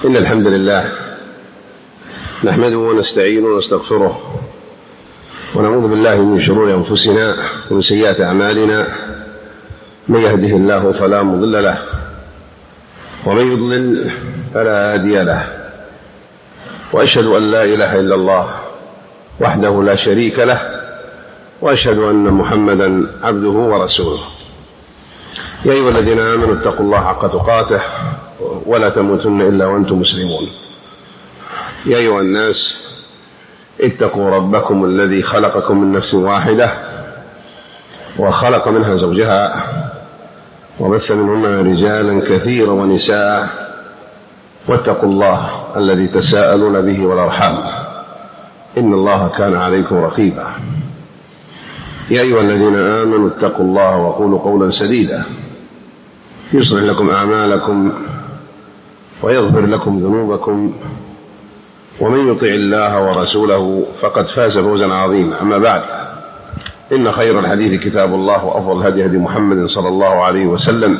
إن الحمد لله نحمده ونستعينه ونستغفره ونعوذ بالله من شرور أنفسنا ومن سيئات أعمالنا. من يهده الله فلا مضل له ومن يضلل فلا هادي له، وأشهد أن لا إله إلا الله وحده لا شريك له، وأشهد أن محمدا عبده ورسوله. يا أيها الذين آمنوا اتقوا الله حق تقاته ولا تموتن إلا وأنتم مسلمون. يا أيها الناس اتقوا ربكم الذي خلقكم من نفس واحدة وخلق منها زوجها وبث منهما رجالا كثيرا ونساء، واتقوا الله الذي تساءلون به والأرحام إن الله كان عليكم رقيبا. يا أيها الذين آمنوا اتقوا الله وقولوا قولا سديدا يصلح لكم أعمالكم ويغفر لكم ذنوبكم، ومن يطع الله ورسوله فقد فاز فوزا عظيما. أما بعد، إن خير الحديث كتاب الله، وأفضل الهدي هدي محمد صلى الله عليه وسلم،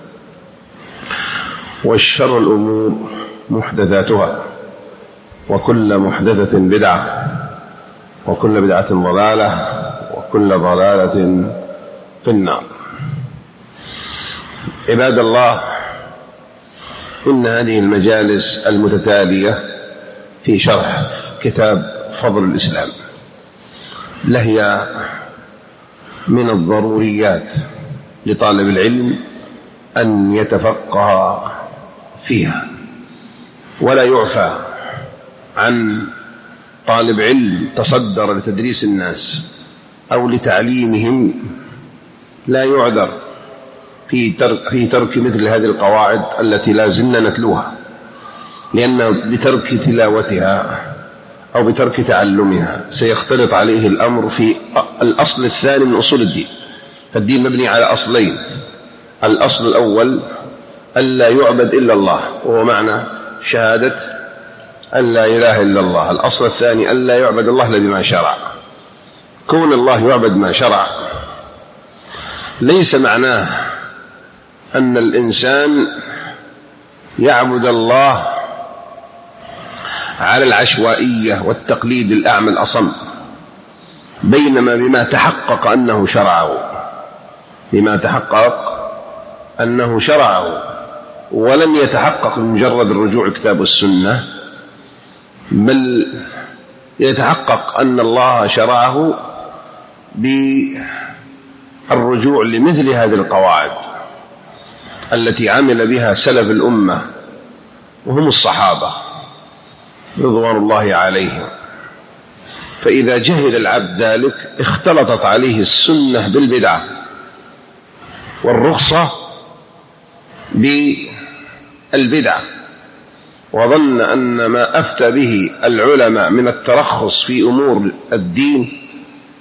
والشر الأمور محدثاتها، وكل محدثة بدعة، وكل بدعة ضلالة، وكل ضلالة في النار. عباد الله، إن هذه المجالس المتتالية في شرح كتاب فضل الإسلام لهي من الضروريات لطالب العلم أن يتفقه فيها، ولا يعفى عن طالب علم تصدر لتدريس الناس أو لتعليمهم، لا يعذر في ترك مثل هذه القواعد التي لا زلنا نتلوها، لأن بترك تلاوتها أو بترك تعلمها سيختلط عليه الأمر في الأصل الثاني من أصول الدين. فالدين مبني على أصلين: الأصل الأول ألا يعبد إلا الله، وهو معنى شهادة أن لا إله إلا الله. الأصل الثاني ألا يعبد الله إلا بما شرع. كون الله يعبد ما شرع ليس معناه أن الإنسان يعبد الله على العشوائية والتقليد الأعمى الأصم، بينما بما تحقق أنه شرعه، ولن يتحقق بمجرد الرجوع الكتاب والسنة، بل يتحقق أن الله شرعه بالرجوع لمثل هذه القواعد التي عمل بها سلف الأمة وهم الصحابة رضوان الله عليهم. فإذا جهل العبد ذلك اختلطت عليه السنة بالبدعة والرخصة بالبدعة، وظن أن ما أفتى به العلماء من الترخص في أمور الدين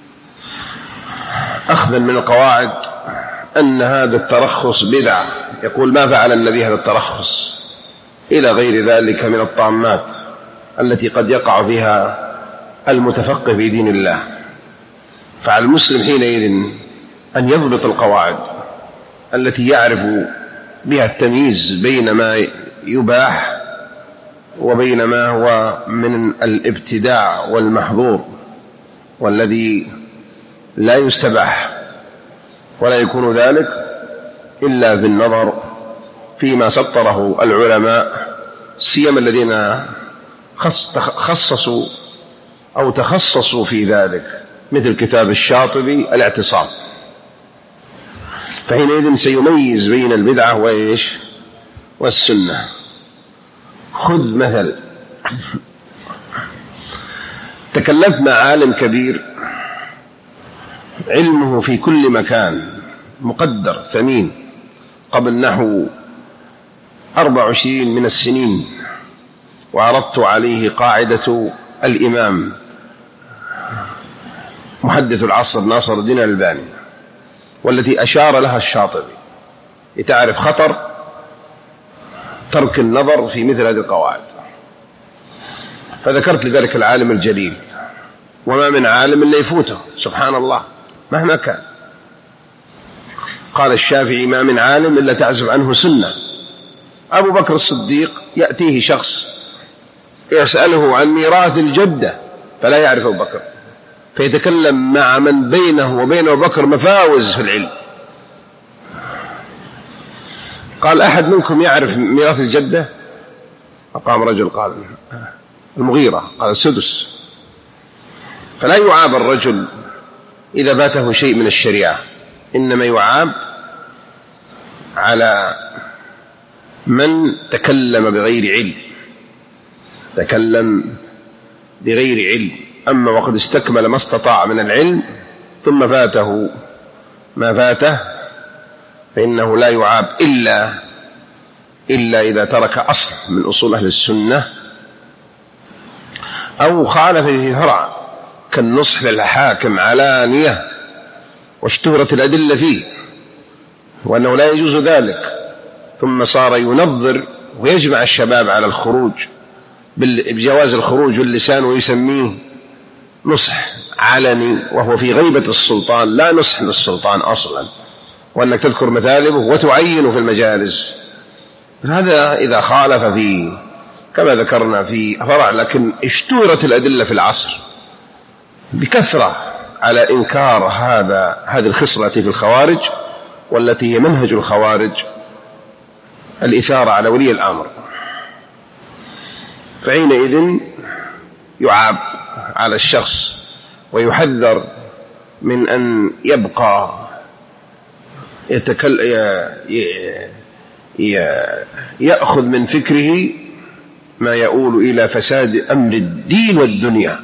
أخذا من القواعد أن هذا الترخص بدعة، يقول ما فعل النبي هذا الترخص، إلى غير ذلك من الطامات التي قد يقع فيها المتفقه في دين الله. فعلى المسلم حينئذ أن يضبط القواعد التي يعرف بها التمييز بين ما يباح وبين ما هو من الابتداع والمحظور والذي لا يستباح، ولا يكون ذلك إلا بالنظر فيما سطره العلماء، سيما الذين خصصوا أو تخصصوا في ذلك، مثل كتاب الشاطبي الاعتصام. فحينئذ سيميز بين البدعة والسنة. خذ مثل، تكلمت مع عالم كبير علمه في كل مكان مقدر ثمين قبل نحو 24 من السنين، وعرضت عليه قاعدة الإمام محدث العصر ناصر الدين الألباني، والتي أشار لها الشاطبي لتعرف خطر ترك النظر في مثل هذه القواعد. فذكرت لذلك العالم الجليل، وما من عالم إلا يفوته سبحان الله مهما كان. قال الشافعي: ما من عالم إلا تعزب عنه سنة، أبو بكر الصديق يأتيه شخص يسأله عن ميراث الجدة فلا يعرف أبو بكر، فيتكلم مع من بينه وبين أبو بكر مفاوز في العلم. قال: أحد منكم يعرف ميراث الجدة؟ فقام رجل قال: المغيرة. قال: السدس. فلا يعاب الرجل إذا فاته شيء من الشريعة، إنما يعاب على من تكلم بغير علم، تكلم بغير علم. أما وقد استكمل ما استطاع من العلم ثم فاته ما فاته فإنه لا يعاب إلا إذا ترك أصل من أصول أهل السنة أو خالف في فرع، كالنصح للحاكم علانية واشتهرت الأدلة فيه وأنه لا يجوز ذلك، ثم صار ينظر ويجمع الشباب على الخروج بجواز الخروج باللسان ويسميه نصح علني، وهو في غيبة السلطان، لا نصح للسلطان أصلا، وأنك تذكر مثالبه وتعين في المجالس. هذا إذا خالف فيه كما ذكرنا في فرع، لكن اشتهرت الأدلة في العصر بكثرة على إنكار هذه الخصلة في الخوارج، والتي هي منهج الخوارج الإثارة على ولي الأمر. فحينئذ يعاب على الشخص ويحذر من أن يبقى يأخذ من فكره ما يؤول إلى فساد أمر الدين والدنيا،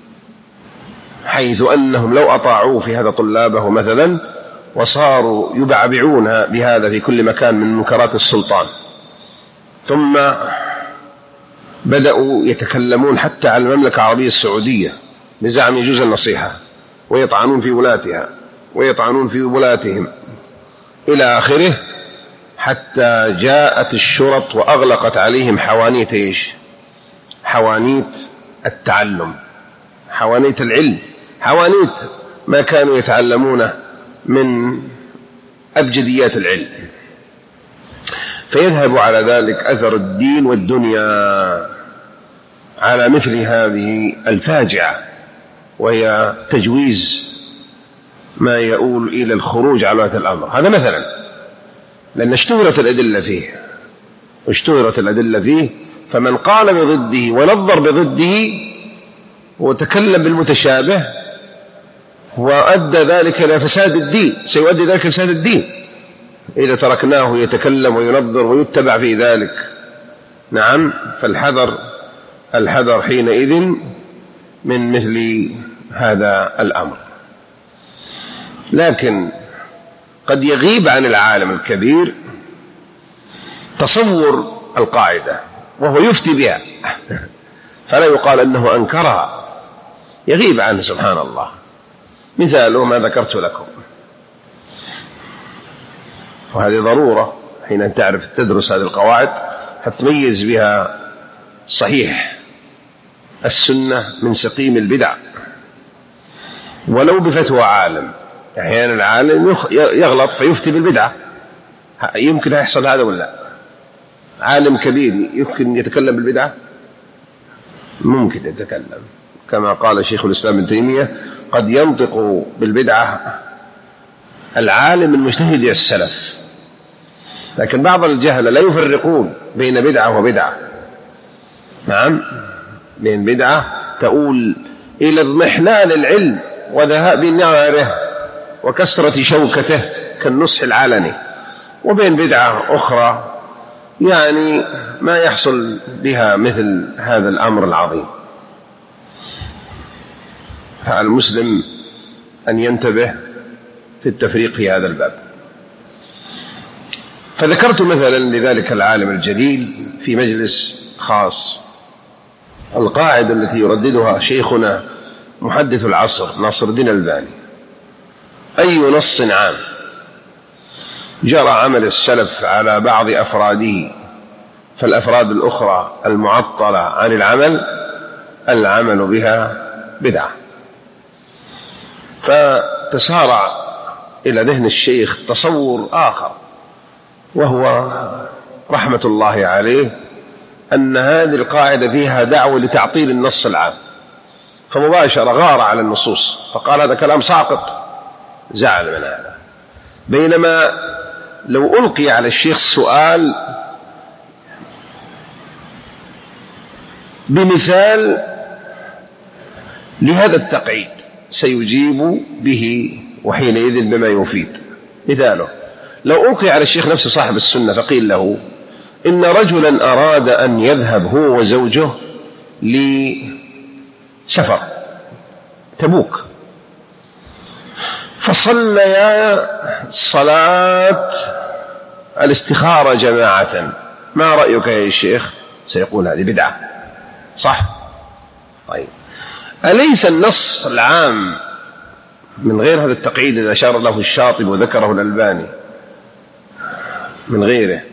حيث أنهم لو أطاعوا في هذا طلابه مثلا وصاروا يبعبعون بهذا في كل مكان من منكرات السلطان، ثم بدأوا يتكلمون حتى على المملكة العربية السعودية بزعم يجوز النصيحة، ويطعنون في ولاتها ويطعنون في ولاتهم إلى آخره، حتى جاءت الشرط وأغلقت عليهم حوانيت التعلم، حوانيت العلم، حوانيت ما كانوا يتعلمونه من أبجديات العلم. فيذهب على ذلك أثر الدين والدنيا على مثل هذه الفاجعة، وهي تجويز ما يؤول إلى الخروج على هذا الأمر. هذا مثلا، لأن اشتهرت الأدلة فيه، فمن قال بضده ونظر بضده وتكلم بالمتشابه وأدى ذلك إلى فساد الدين، سيؤدي ذلك فساد الدين إذا تركناه يتكلم وينظر ويتبع في ذلك. نعم، فالحذر حينئذ من مثل هذا الأمر. لكن قد يغيب عن العالم الكبير تصور القاعدة وهو يفتي بها فلا يقال أنه أنكرها، يغيب عنه سبحان الله. مثاله ما ذكرت لكم، وهذه ضرورة حين تعرف تدرس هذه القواعد هتميز بها صحيح السنة من سقيم البدع، ولو بفتوى عالم. أحيانا العالم يغلط فيفتي بالبدعة، يمكن يحصل هذا ولا لا؟ عالم كبير يمكن يتكلم بالبدعة؟ ممكن يتكلم، كما قال شيخ الإسلام ابن تيمية: قد ينطق بالبدعة العالم المجتهد السلف. لكن بعض الجهلة لا يفرقون بين بدعة وبدعة. نعم، بين بدعة تؤول إلى اضمحلال العلم وذهاب ناره وكسرة شوكته كالنصح العلني، وبين بدعة أخرى يعني ما يحصل بها مثل هذا الأمر العظيم. فالمسلم أن ينتبه في التفريق في هذا الباب. فذكرت مثلا لذلك العالم الجليل في مجلس خاص القاعدة التي يرددها شيخنا محدث العصر ناصر الدين الألباني: أي نص عام جرى عمل السلف على بعض أفراده فالأفراد الأخرى المعطلة عن العمل بها بدعة. فتسارع إلى ذهن الشيخ تصور آخر، وهو رحمة الله عليه أن هذه القاعدة فيها دعوة لتعطيل النص العام، فمباشرة غار على النصوص فقال هذا كلام ساقط، زعل من هذا. بينما لو ألقي على الشيخ سؤال بمثال لهذا التقعيد سيجيب به وحينئذ بما يفيد. مثاله لو ألقي على الشيخ نفسه صاحب السنة فقيل له إن رجلا أراد أن يذهب هو وزوجه لسفر تبوك، فصليا صلاة الاستخارة جماعة، ما رأيك يا شيخ؟ سيقول هذه بدعة، صح؟ طيب أليس النص العام من غير هذا التقعيد الذي أشار له الشاطبي وذكره الألباني من غيره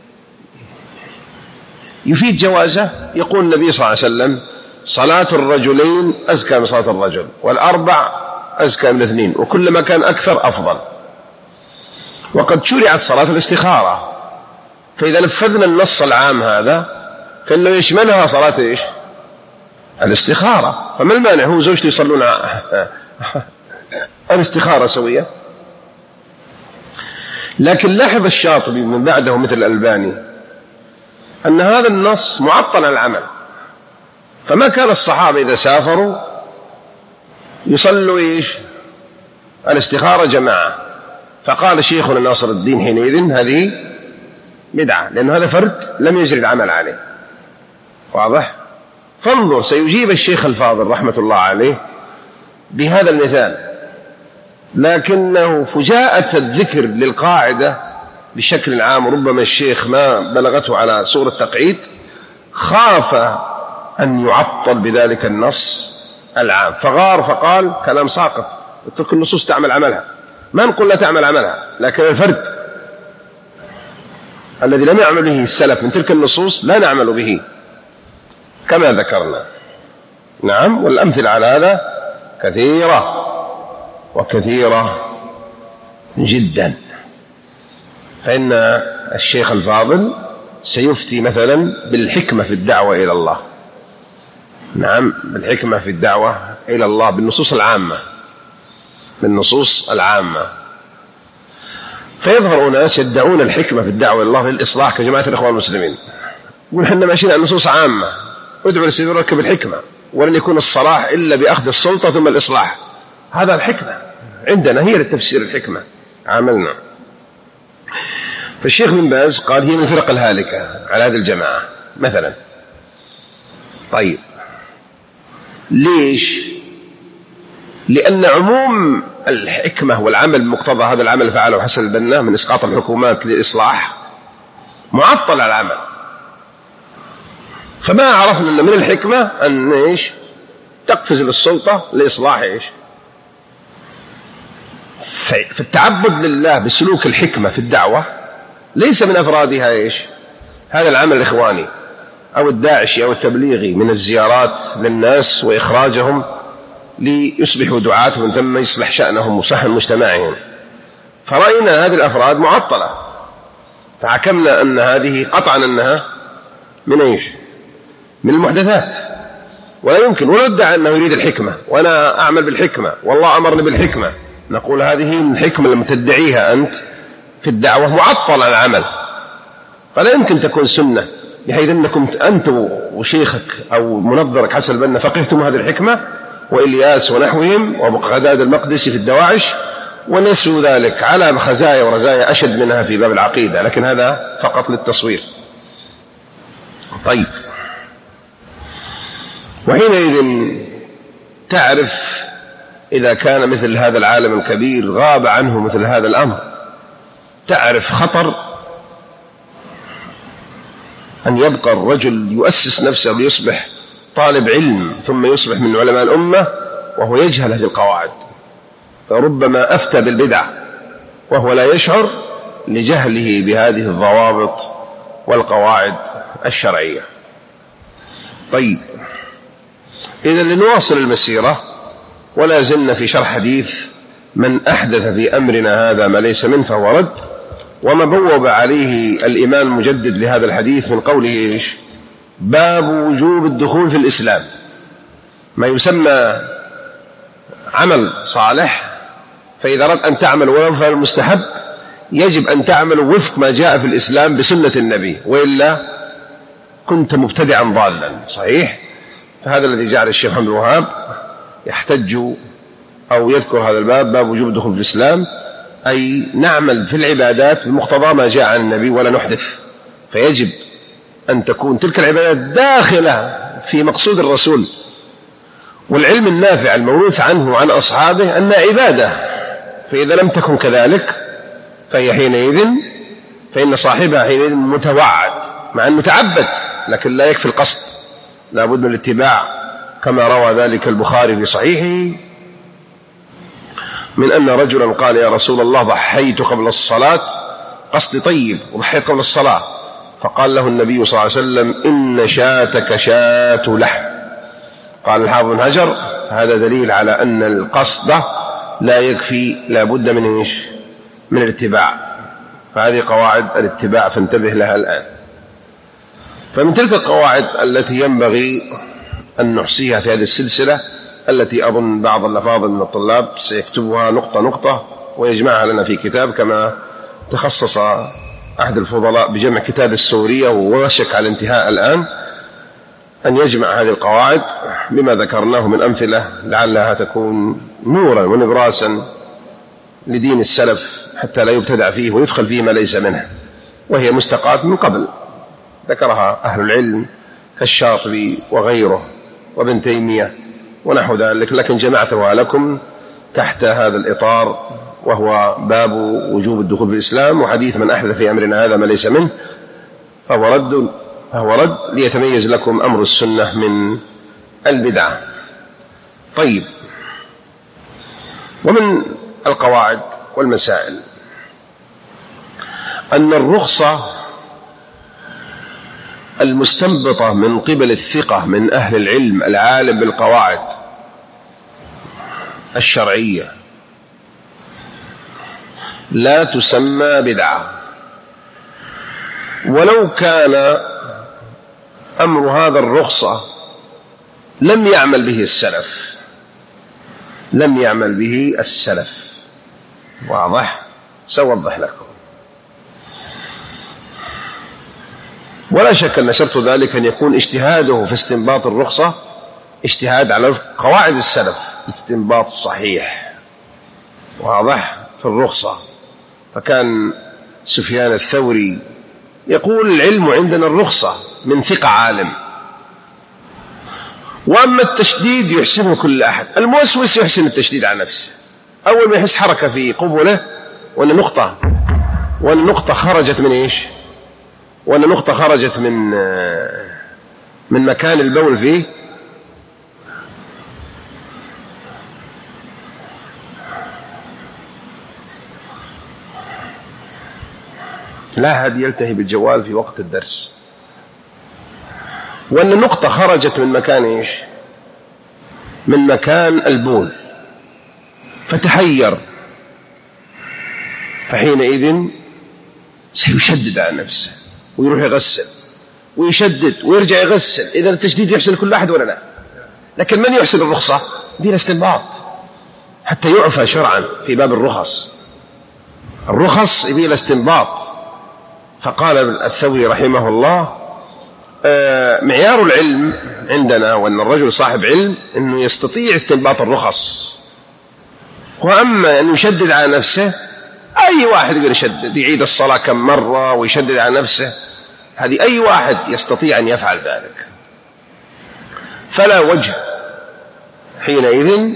يفيد جوازه؟ يقول النبي صلى الله عليه وسلم صلاة الرجلين أزكى من صلاة الرجل، والأربع أزكى من الاثنين، وكلما كان أكثر أفضل. وقد شرعت صلاة الاستخارة، فإذا نفذنا النص العام هذا فإنه يشملها صلاة إيش؟ الاستخارة. فما المانع هو زوجته يصلون الاستخارة سوية؟ لكن لاحظ الشاطبي من بعده مثل الألباني أن هذا النص معطل العمل، فما كان الصحابة إذا سافروا يصلوا إيش؟ الاستخارة جماعة، فقال شيخنا ناصر الدين حينئذ هذه بدعة، لأن هذا فرد لم يجري العمل عليه. واضح؟ فانظر سيجيب الشيخ الفاضل رحمة الله عليه بهذا المثال، لكنه فجاءة الذكر للقاعدة بشكل عام، ربما الشيخ ما بلغته على صورة تقعيد، خاف أن يعطل بذلك النص العام فغار فقال كلام ساقط، اترك النصوص تعمل عملها. ما نقول لا تعمل عملها، لكن الفرد الذي لم يعمل به السلف من تلك النصوص لا نعمل به كما ذكرنا. نعم، والأمثلة على هذا كثيرة وكثيرة جدا. فإن الشيخ الفاضل سيفتي مثلا بالحكمة في الدعوة إلى الله. نعم، بالحكمة في الدعوة إلى الله بالنصوص العامة، بالنصوص العامة. فيظهر أناس يدعون الحكمة في الدعوة إلى الله للإصلاح كجماعة الإخوان المسلمين، يقول إحنا ماشيين على نصوص عامة، ادعو لسبيلك بالحكمة، ولن يكون الصلاح إلا بأخذ السلطة ثم الإصلاح. هذا الحكمة عندنا هي للتفسير الحكمة عملنا. فالشيخ بن باز قال هي من الفرق الهالكة على هذه الجماعة مثلا. طيب ليش؟ لأن عموم الحكمة والعمل بمقتضى هذا العمل فعله حسن البنا من إسقاط الحكومات لإصلاح معطل على العمل، فما عرفنا أن من الحكمة أن إيش؟ تقفز للسلطة لإصلاح إيش؟ فالتعبد لله بسلوك الحكمة في الدعوة ليس من أفرادها إيش؟ هذا العمل الإخواني أو الداعشي أو التبليغي من الزيارات للناس وإخراجهم ليصبحوا دعاة ومن ثم يصلح شأنهم وصحن مجتمعهم. فرأينا هذه الأفراد معطلة، فحكمنا أن هذه قطعا أنها من إيش؟ من المحدثات، ولا يمكن، ولا ادعى أنه يريد الحكمة وأنا أعمل بالحكمة والله أمرني بالحكمة. نقول هذه الحكمة لما تدعيها أنت في الدعوة معطلة العمل، فلا يمكن تكون سنة، بحيث أنكم أنت وشيخك أو منظرك حسن البنا فقهتم هذه الحكمة وإلياس ونحوهم وبغداد المقدسي في الدواعش ونسوا ذلك على خزايا ورزايا أشد منها في باب العقيدة، لكن هذا فقط للتصوير. طيب، وحينئذ تعرف إذا كان مثل هذا العالم الكبير غاب عنه مثل هذا الأمر، تعرف خطر أن يبقى الرجل يؤسس نفسه ليصبح طالب علم ثم يصبح من علماء الأمة وهو يجهل هذه القواعد، فربما أفتى بالبدعة وهو لا يشعر لجهله بهذه الضوابط والقواعد الشرعية. طيب، إذا لنواصل المسيرة ولا زلنا في شرح حديث من أحدث في أمرنا هذا ما ليس منه فهو رد، وما بوب عليه الإمام المجدد لهذا الحديث من قوله إيش؟ باب وجوب الدخول في الإسلام. ما يسمى عمل صالح، فإذا أردت أن تعمل ولو فعل المستحب يجب أن تعمل وفق ما جاء في الإسلام بسنة النبي، وإلا كنت مبتدعا ضالا. صحيح؟ فهذا الذي جعل الشيخ محمد الوهاب يحتج أو يذكر هذا الباب، باب وجوب الدخول في الإسلام، أي نعمل في العبادات بمقتضى ما جاء عن النبي ولا نحدث. فيجب أن تكون تلك العبادات داخلة في مقصود الرسول، والعلم النافع الموروث عنه وعن أصحابه أنها عبادة، فإذا لم تكن كذلك فإن صاحبها حينئذ متوعد، مع أنه تعبد لكن لا يكفي القصد، لا بد من الاتباع، كما روى ذلك البخاري في صحيحه من أن رجلا قال يا رسول الله ضحيت قبل الصلاة، قصد طيب، وضحيت قبل الصلاة، فقال له النبي صلى الله عليه وسلم إن شاتك شاة لحم. قال الحافظ بن حجر هذا دليل على أن القصد لا يكفي، لا بد من إيش؟ من الاتباع. فهذه قواعد الاتباع فانتبه لها الآن. فمن تلك القواعد التي ينبغي أن نحصيها في هذه السلسلة، التي أظن بعض الأفاضل من الطلاب سيكتبها نقطة نقطة ويجمعها لنا في كتاب، كما تخصص أحد الفضلاء بجمع كتاب السورية ووشك على الانتهاء الآن، أن يجمع هذه القواعد بما ذكرناه من أمثلة لعلها تكون نورا ونبراسا لدين السلف حتى لا يبتدع فيه ويدخل فيه ما ليس منه، وهي مستقاة من قبل ذكرها أهل العلم كالشاطبي وغيره وابن تيمية ونحو ذلك، لكن جمعتها لكم تحت هذا الإطار، وهو باب وجوب الدخول في الإسلام، وحديث من أحدث في أمرنا هذا ما ليس منه فهو رد ليتميز لكم أمر السنة من البدعة. طيب، ومن القواعد والمسائل أن الرخصة المستنبطة من قبل الثقة من أهل العلم العالم بالقواعد الشرعية لا تسمى بدعة، ولو كان أمر هذا الرخصة لم يعمل به السلف. واضح؟ سأوضح لكم. ولا شك أن شرط ذلك أن يكون اجتهاده في استنباط الرخصة اجتهاد على قواعد السلف، استنباط صحيح واضح في الرخصة. فكان سفيان الثوري يقول العلم عندنا الرخصة من ثقة عالم، وأما التشديد يحسنه كل أحد. الموسوس يحسن التشديد على نفسه، أول ما يحس حركة في قبله وأن نقطة خرجت من إيش؟ وأن نقطة خرجت من مكان البول فيه، لا هذه يلتهي بالجوال في وقت الدرس. وأن النقطة خرجت من مكان إيش؟ من مكان البول، فتحير، فحينئذ سيشدد على نفسه ويروح يغسل ويشدد ويرجع يغسل. إذا التشديد يحسن كل أحد ولا لا؟ لكن من يحسن الرخصة؟ بلا استنباط حتى يعفى شرعا في باب الرخص بلا استنباط. فقال الثوري رحمه الله معيار العلم عندنا وأن الرجل صاحب علم أنه يستطيع استنباط الرخص، وأما أن يشدد على نفسه، أي واحد يقدر يشدد، يعيد الصلاة كم مرة ويشدد على نفسه، هذه أي واحد يستطيع أن يفعل ذلك. فلا وجه حينئذ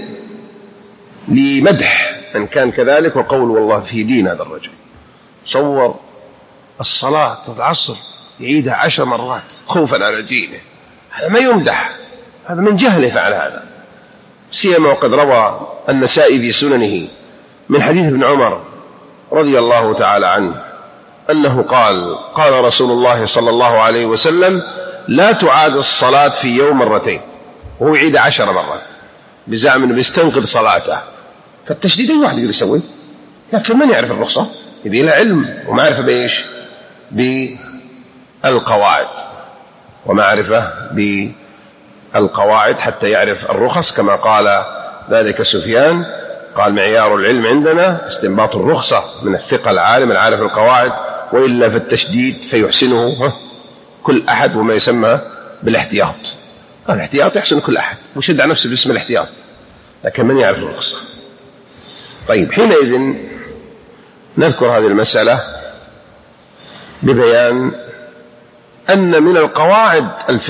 لمدح من كان كذلك وقول والله في دين هذا الرجل. صور الصلاة العصر يعيدها 10 مرات خوفا على دينه، هذا ما يمدح، هذا من جهله فعل هذا. سيما وقد روى النسائي في سننه من حديث ابن عمر رضي الله تعالى عنه أنه قال رسول الله صلى الله عليه وسلم لا تعاد الصلاة في يوم مرتين، وهو يعيد 10 مرات بزعم أنه بيستنقذ صلاته. فالتشديد أي واحد يقدر يسوي، لكن من يعرف الرخصة؟ يبي له علم ومعرفة بإيش؟ بالقواعد، ومعرفة بالقواعد حتى يعرف الرخص، كما قال ذلك سفيان، قال معيار العلم عندنا استنباط الرخصة من الثقة العالم العارف القواعد، وإلا فالتشديد فيحسنه كل أحد، وما يسمى بالاحتياط. الاحتياط يحسن كل أحد ويشد على نفسه باسم الاحتياط، لكن من يعرف الرخصة. طيب، حينئذ نذكر هذه المسألة ببيان أن من القواعد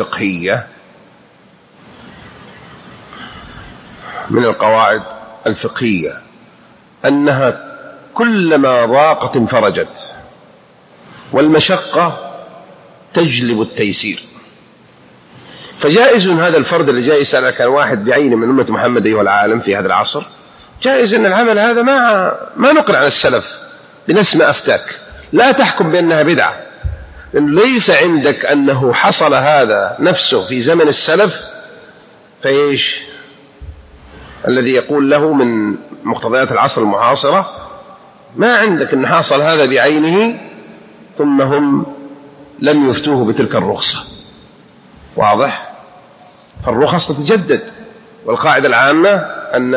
الفقهية أنها كلما ضاقت انفرجت، والمشقة تجلب التيسير. فجائز هذا الفرد اللي جاي يسألك عن واحد بعينه من أمة محمد أيها العالم في هذا العصر، جائز أن العمل هذا ما نقل عن السلف بنفس ما أفتاك، لا تحكم بأنها بدعة، لأنه ليس عندك أنه حصل هذا نفسه في زمن السلف، فإيش الذي يقول له من مقتضيات العصر المعاصرة؟ ما عندك أن حصل هذا بعينه ثم هم لم يفتوه بتلك الرخصة. واضح؟ فالرخص تتجدد، والقاعدة العامة أن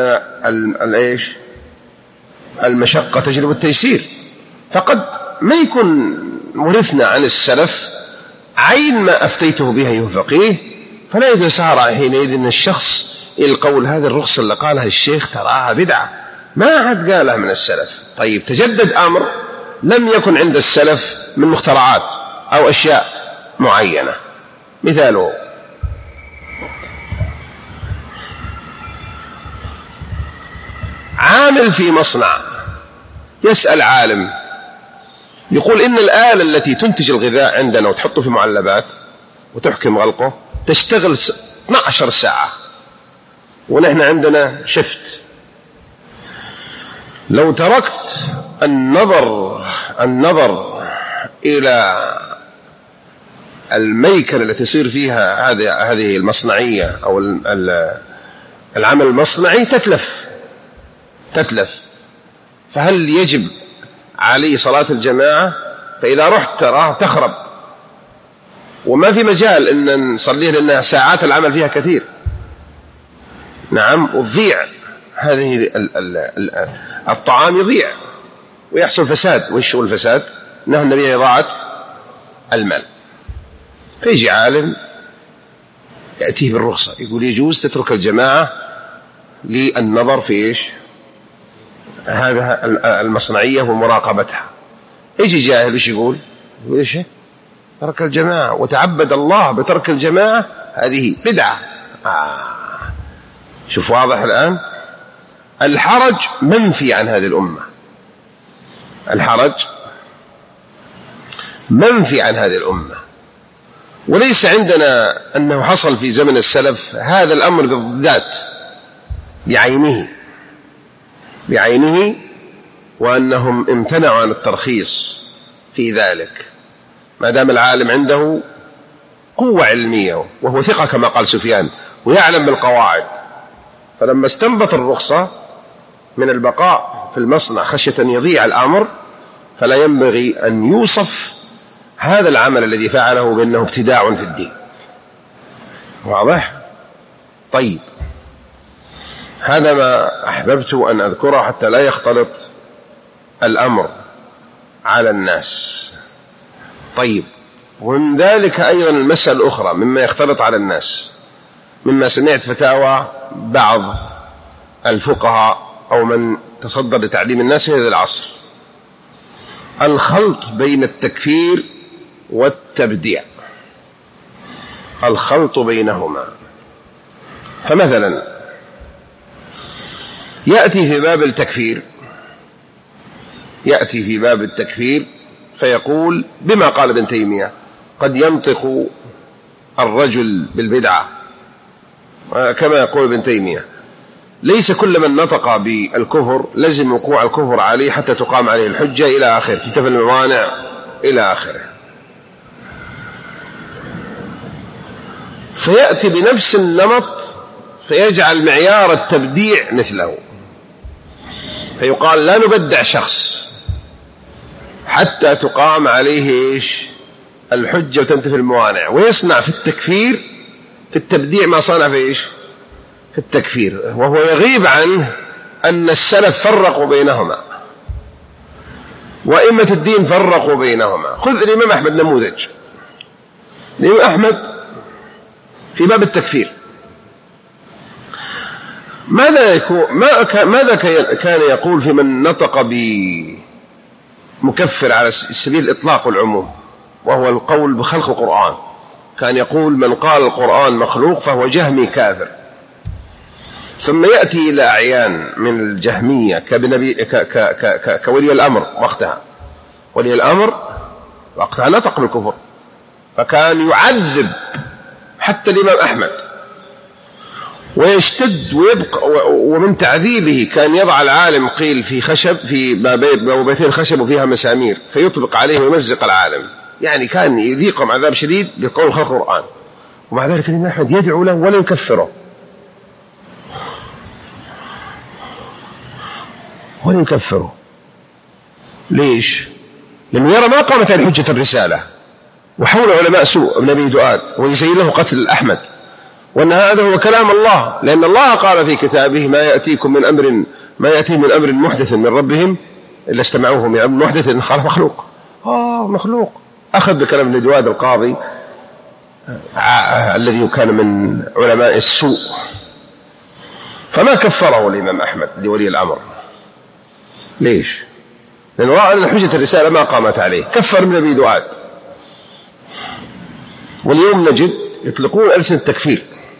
المشقة تجلب التيسير. فقد ما يكون ورثنا عن السلف عين ما أفتيته بها أيها الفقيه، فلا يتسارع حينئذ أن الشخص القول هذه الرخصة اللي قالها الشيخ تراها بدعة، ما حد قالها من السلف. طيب، تجدد أمر لم يكن عند السلف من مخترعات أو أشياء معينة. مثاله عامل في مصنع يسأل عالم يقول إن الآلة التي تنتج الغذاء عندنا وتحطه في معلبات وتحكم غلقه تشتغل 12 ساعة، ونحن عندنا شفت. لو تركت النظر إلى الميكنة التي تصير فيها هذه المصنعية أو العمل المصنعي تتلف، فهل يجب عليه صلاة الجماعة؟ فإذا رحت تراه تخرب، وما في مجال أن نصليه لأن ساعات العمل فيها كثير. نعم، وتضيع هذه الطعام يضيع ويحصل فساد. وش هو الفساد؟ نهى النبي عن إضاعة المال. فيجي عالم يأتيه بالرخصة يقول يجوز تترك الجماعة للنظر في إيش هذا المصنعية ومراقبتها. يجي جاهل وش يقول إيش؟ ترك الجماعة وتعبد الله بترك الجماعة، هذه بدعة. شوف واضح الآن؟ الحرج منفي عن هذه الأمة، الحرج منفي عن هذه الأمة، وليس عندنا أنه حصل في زمن السلف هذا الأمر بالذات بعينه وأنهم امتنعوا عن الترخيص في ذلك، ما دام العالم عنده قوة علمية وهو ثقة كما قال سفيان ويعلم بالقواعد، فلما استنبط الرخصة من البقاء في المصنع خشية أن يضيع الأمر، فلا ينبغي أن يوصف هذا العمل الذي فعله بأنه ابتداع في الدين. واضح؟ طيب، هذا ما أحببت أن أذكره حتى لا يختلط الأمر على الناس. طيب، ومن ذلك أيضا المسألة الأخرى مما يختلط على الناس، مما سمعت فتاوى بعض الفقهاء أو من تصدر لتعليم الناس في هذا العصر، الخلط بين التكفير والتبديع، الخلط بينهما. فمثلا يأتي في باب التكفير فيقول بما قال ابن تيمية: قد ينطق الرجل بالبدعة، كما يقول ابن تيمية: ليس كل من نطق بالكفر لزم وقوع الكفر عليه حتى تقام عليه الحجة إلى آخره، تنتفي الموانع إلى آخره. فيأتي بنفس النمط فيجعل معيار التبديع مثله، فيقال لا نبدع شخص حتى تقام عليه إيش؟ الحجة وتنتفي الموانع، ويصنع في التكفير في التبديع ما صنع في إيش؟ في التكفير، وهو يغيب عنه أن السلف فرقوا بينهما وأئمة الدين فرقوا بينهما. خذ الإمام أحمد نموذج. الإمام أحمد في باب التكفير ماذا كان يقول في من نطق بمكفر على سبيل الإطلاق والعموم، وهو القول بخلق القرآن؟ كان يقول من قال القرآن مخلوق فهو جهمي كافر. ثم يأتي إلى أعيان من الجهمية كولي الأمر وقتها، ولي الأمر وقتها نطق بالكفر، فكان يعذب حتى الإمام أحمد ويشتد ويبقى، ومن تعذيبه كان يضع العالم قيل في خشب، في بيتين خشب وفيها مسامير، فيطبق عليه ويمزق العالم، يعني كان يذيقهم عذاب شديد بقول خلق القرآن. ومع ذلك الإمام أحمد يدعو له ولا يكفره، ولا يكفره. ليش؟ لأنه يرى ما قامت عليه حجة الرسالة، وحول علماء سوء ابن أبي دؤاد ويزين له قتل أحمد، وأن هذا هو كلام الله، لأن الله قال في كتابه ما يأتيهم من أمر محدث من ربهم إلا استمعوه من أمر محدث قال مخلوق. مخلوق. أخذ بكلام ابن دؤاد القاضي الذي كان من علماء السوء، فما كفره الإمام أحمد لولي الأمر. ليش؟ لأنه رأى أن حجة الرسالة ما قامت عليه، كفر ابن أبي دؤاد. واليوم نجد يطلقون ألسنة التكفير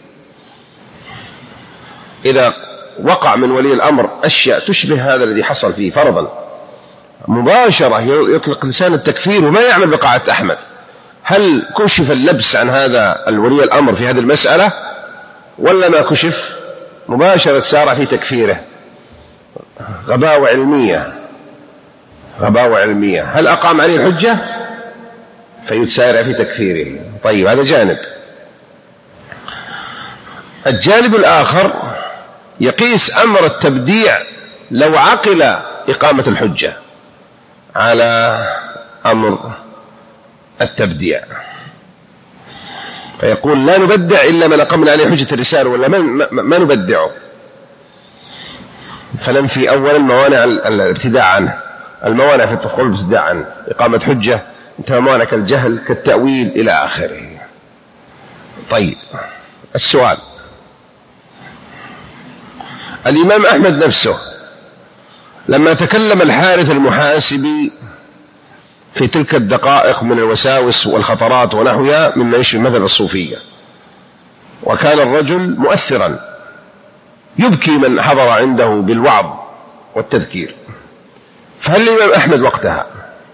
إذا وقع من ولي الأمر أشياء تشبه هذا الذي حصل فيه فرضا، مباشرة يطلق لسان التكفير وما يعمل بقاعة أحمد. هل كشف اللبس عن هذا الولي الأمر في هذه المسألة ولا ما كشف؟ مباشرة سارع في تكفيره. غباوة علمية. هل أقام عليه الحجة؟ فيتسارع في تكفيره. طيب، هذا جانب. الجانب الآخر يقيس أمر التبديع لو عقل إقامة الحجة على أمر التبديع، فيقول لا نبدع إلا من أقمنا عليه حجة الرسالة، ولا ما نبدعه. فننفي أولا موانع الابتداع عنه، الموانع في الدخول الابتداع عنه، إقامة حجة، انتهى موانع كالجهل كالتأويل إلى آخره. طيب، السؤال: الإمام أحمد نفسه لما تكلم الحارث المحاسبي في تلك الدقائق من الوساوس والخطرات ونحوها مما يشبه مثل الصوفية، وكان الرجل مؤثرا يبكي من حضر عنده بالوعظ والتذكير، فهل الإمام أحمد وقتها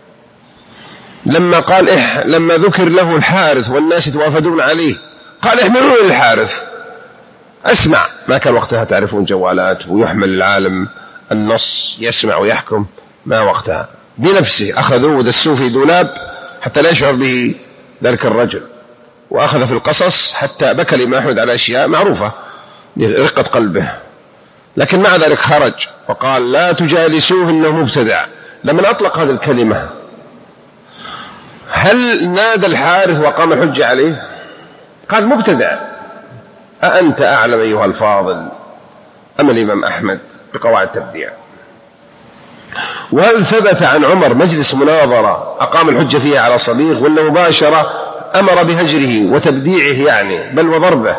لما ذكر له الحارث والناس يتوافدون عليه قال احملوا للحارث أسمع؟ ما كان وقتها تعرفون جوالات ويحمل العالم النص يسمع ويحكم، ما وقتها. بنفسه أخذوه ودسوه في دولاب حتى لا يشعر به ذلك الرجل، وأخذ في القصص حتى بكى الإمام أحمد على أشياء معروفة برقة قلبه، لكن مع ذلك خرج وقال لا تجالسوه إنه مبتدع. لما أطلق هذه الكلمة هل نادى الحارث وقام الحجة عليه؟ قال مبتدع. أأنت أعلم أيها الفاضل أم الإمام أحمد بقواعد التبديع؟ وهل ثبت عن عمر مجلس مناظرة أقام الحجة فيها على صبيغ، ولا مباشرة أمر بهجره وتبديعه يعني بل وضربه؟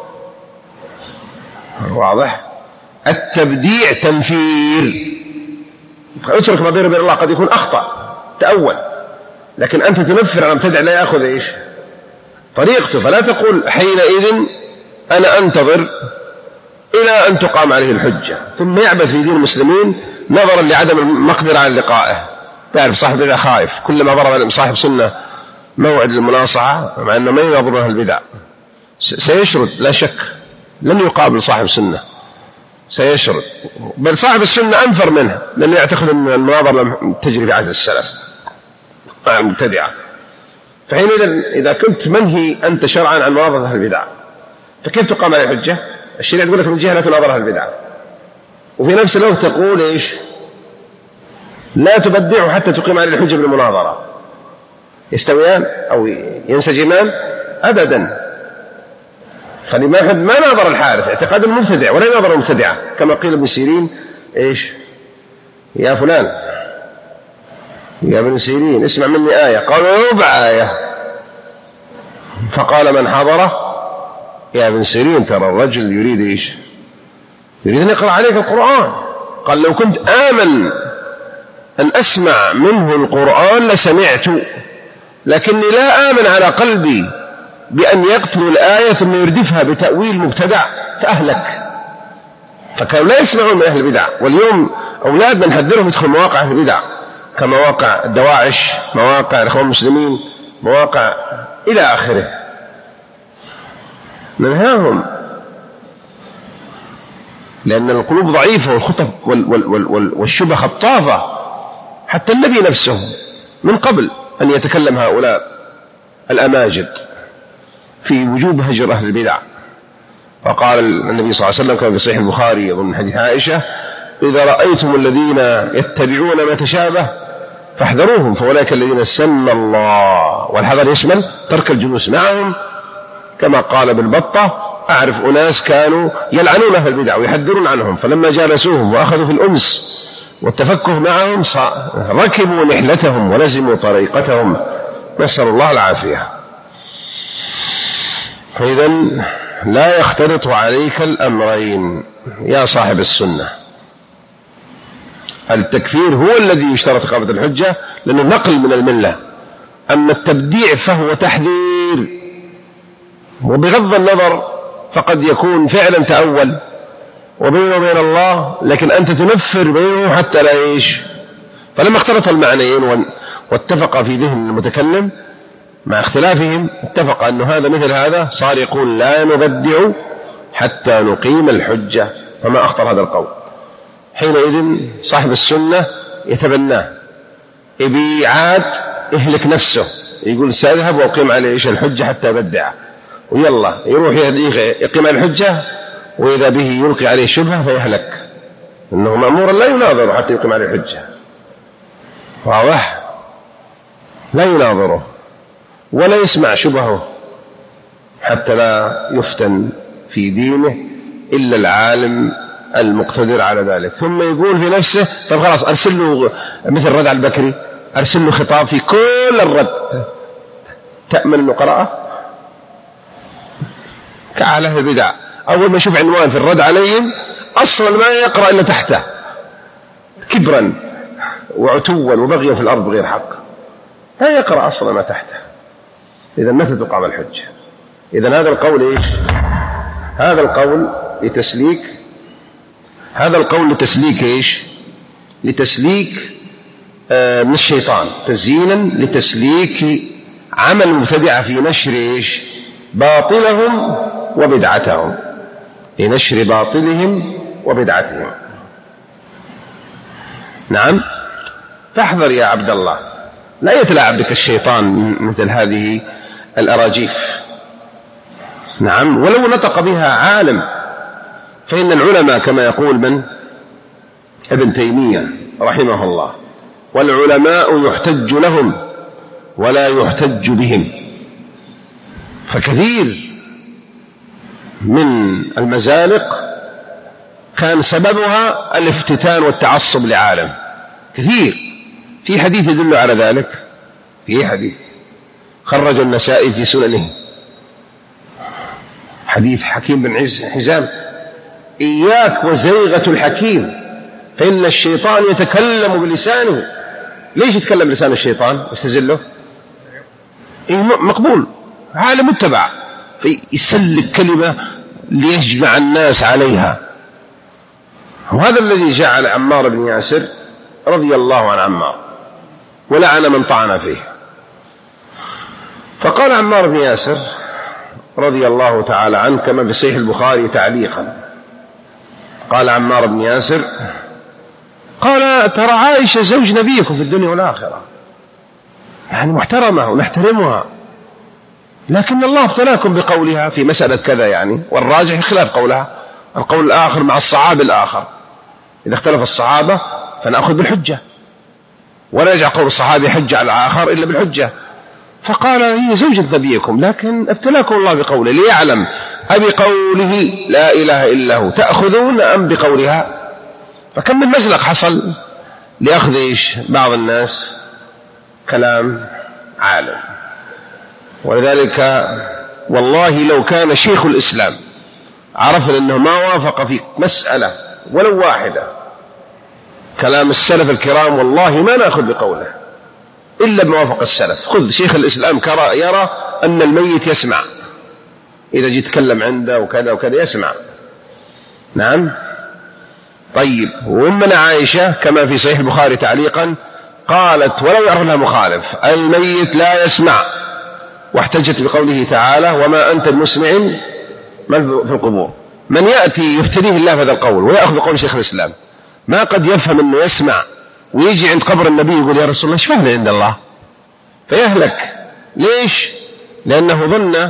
واضح؟ التبديع تنفير، اترك ما بينه وبين الله، قد يكون أخطأ تأول، لكن أنت تنفر على مبتدع لا يأخذ إيش طريقته، فلا تقول حينئذ أنا أنتظر إلى أن تقام عليه الحجة ثم يعبث في دين المسلمين نظرا لعدم المقدرة على لقائه. تعرف صاحب بدعة خائف، كلما ضرب صاحب سنة موعد للمناصحة مع أنه ما ينظر البدع سيشرد، لا شك لن يقابل صاحب سنة، سيشرد، بل صاحب السنة أنفر منها، لأنه يعتقد أن المناظرة لم تجري في عهد السلف مع المبتدعة. فحينئذ إذا كنت منهي أنت شرعا عن مناظرة أهل البدع، فكيف تقام على الحجة؟ الشريعة تقول لك من جهة لا تناظر أهل البدع، وفي نفس الوقت تقول إيش؟ لا تبدعه حتى تقيم عليه الحجة بالمناظرة. يستويان أو ينسجمان أبدا. فالإمام ما ناظر الحارث اعتقاد المبتدع ولا يناظر المبتدعة، كما قيل ابن سيرين إيش؟ يا فلان يا ابن سيرين اسمع مني آية، قالوا ربع آية، فقال من حضره يا ابن سيرين ترى الرجل يريد إيش؟ يريد أن يقرأ عليك القرآن. قال لو كنت آمن أن أسمع منه القرآن لسمعت، لكني لا آمن على قلبي بأن يقتل الآية ثم يردفها بتأويل مبتدع فأهلك. فكانوا لا يسمعون من أهل البدع. واليوم أولادنا نحذرهم يدخلوا مواقع أهل البدع كمواقع الدواعش، مواقع الإخوان المسلمين، مواقع إلى آخره، ننهاهم لأن القلوب ضعيفة والخطب والشبه خطافة. حتى النبي نفسه من قبل أن يتكلم هؤلاء الأماجد في وجوب هجر أهل البدع، فقال النبي صلى الله عليه وسلم كما في صحيح البخاري ضمن حديث عائشة: إذا رأيتم الذين يتبعون ما تشابه فاحذروهم فأولئك الذين سمى الله. والحذر يشمل ترك الجلوس معهم، كما قال ابن بطة: أعرف أناس كانوا يلعنون أهل البدع ويحذرون عنهم، فلما جالسوهم وأخذوا في الأنس والتفكه معهم ركبوا نحلتهم ولزموا طريقتهم، نسأل الله العافية. فإذن لا يختلط عليك الأمرين يا صاحب السنة. التكفير هو الذي يشترط إقامة الحجة لأنه نقل من الملة، أما التبديع فهو تحذير، وبغض النظر فقد يكون فعلا تأول وبينه وبين الله، لكن أنت تنفر بينه حتى لا يعيش. فلما اختلط المعنيين واتفق في ذهن المتكلم مع اختلافهم، اتفق أن هذا مثل هذا، صار يقول لا نبدع حتى نقيم الحجة، فما أخطر هذا القول. حينئذ صاحب السنة يتبناه، يبي عاد يهلك نفسه، يقول سأذهب وأقيم عليه الحجة حتى أبدع، ويلا يروح يقيم على الحجة، وإذا به يلقي عليه شبهة فيهلك، إنه مأمور لا يناظر حتى يقيم عليه الحجة. واضح؟ لا يناظره ولا يسمع شبهه حتى لا يفتن في دينه إلا العالم المقتدر على ذلك. ثم يقول في نفسه: طب خلاص أرسل له مثل ردع البكري، أرسل له خطاب في كل الرد، تأمن أنه قرأه؟ كأهل البدع أول ما يشوف عنوان في الرد عليهم أصلا ما يقرأ إلا تحته، كبرا وعتوا وبغيا في الأرض بغير حق، لا يقرأ أصلا ما تحته. إذا متى تقام الحجة؟ إذا هذا القول إيش؟ هذا القول لتسليك، هذا القول لتسليك إيش؟ لتسليك من الشيطان، تزيينا لتسليك عمل المبتدعة في نشر إيش؟ باطلهم وبدعتهم، لنشر باطلهم وبدعتهم. نعم، فاحذر يا عبد الله، لا يتلاعب بك الشيطان مثل هذه الأراجيف. نعم، ولو نطق بها عالم، فإن العلماء كما يقول من؟ ابن تيمية رحمه الله: والعلماء يحتج لهم ولا يحتج بهم. فكثير من المزالق كان سببها الافتتان والتعصب لعالم، كثير. في حديث يدل على ذلك، في حديث خرج النسائي في سننه، حديث حكيم بن حزام: إياك وزيغة الحكيم فإن الشيطان يتكلم بلسانه. ليش يتكلم بلسان الشيطان؟ يستزله؟ مقبول، عالم متبع، فيسلك كلمة ليجمع الناس عليها. وهذا الذي جعل عمار بن ياسر رضي الله عن عمار ولعن من طعن فيه. فقال عمار بن ياسر رضي الله تعالى عنه كما في صحيح البخاري تعليقا، قال عمار بن ياسر: قال ترى عائشة زوج نبيكم في الدنيا والآخرة، يعني محترمة ونحترمها، لكن الله ابتلاكم بقولها في مسألة كذا يعني، والراجح خلاف قولها، القول الآخر مع الصحابة الآخر، إذا اختلف الصحابة فنأخذ بالحجة، ولا يجعل قول الصحابي حجة على الآخر إلا بالحجة. فقال هي زوجة نبيكم، لكن ابتلاكم الله بقوله ليعلم أبقوله لا إله إلا هو تأخذون أم بقولها. فكم من مزلق حصل لأخذ بعض الناس كلام عالم. ولذلك والله لو كان شيخ الإسلام عرفنا أنه ما وافق في مسألة ولو واحدة كلام السلف الكرام والله ما نأخذ بقوله إلا بموافق السلف. خذ شيخ الإسلام يرى أن الميت يسمع إذا جيت تكلم عنده وكذا وكذا يسمع. نعم. طيب، وأمنا عائشة كما في صحيح البخاري تعليقا قالت ولو يعرف لها مخالف الميت لا يسمع، واحتجت بقوله تعالى وما أنت بمسمع من في القبور. من يأتي يبتليه الله هذا القول ويأخذ قول شيخ الإسلام ما قد يفهم أنه يسمع ويجي عند قبر النبي يقول يا رسول الله اشفع لي عند الله فيهلك. ليش؟ لأنه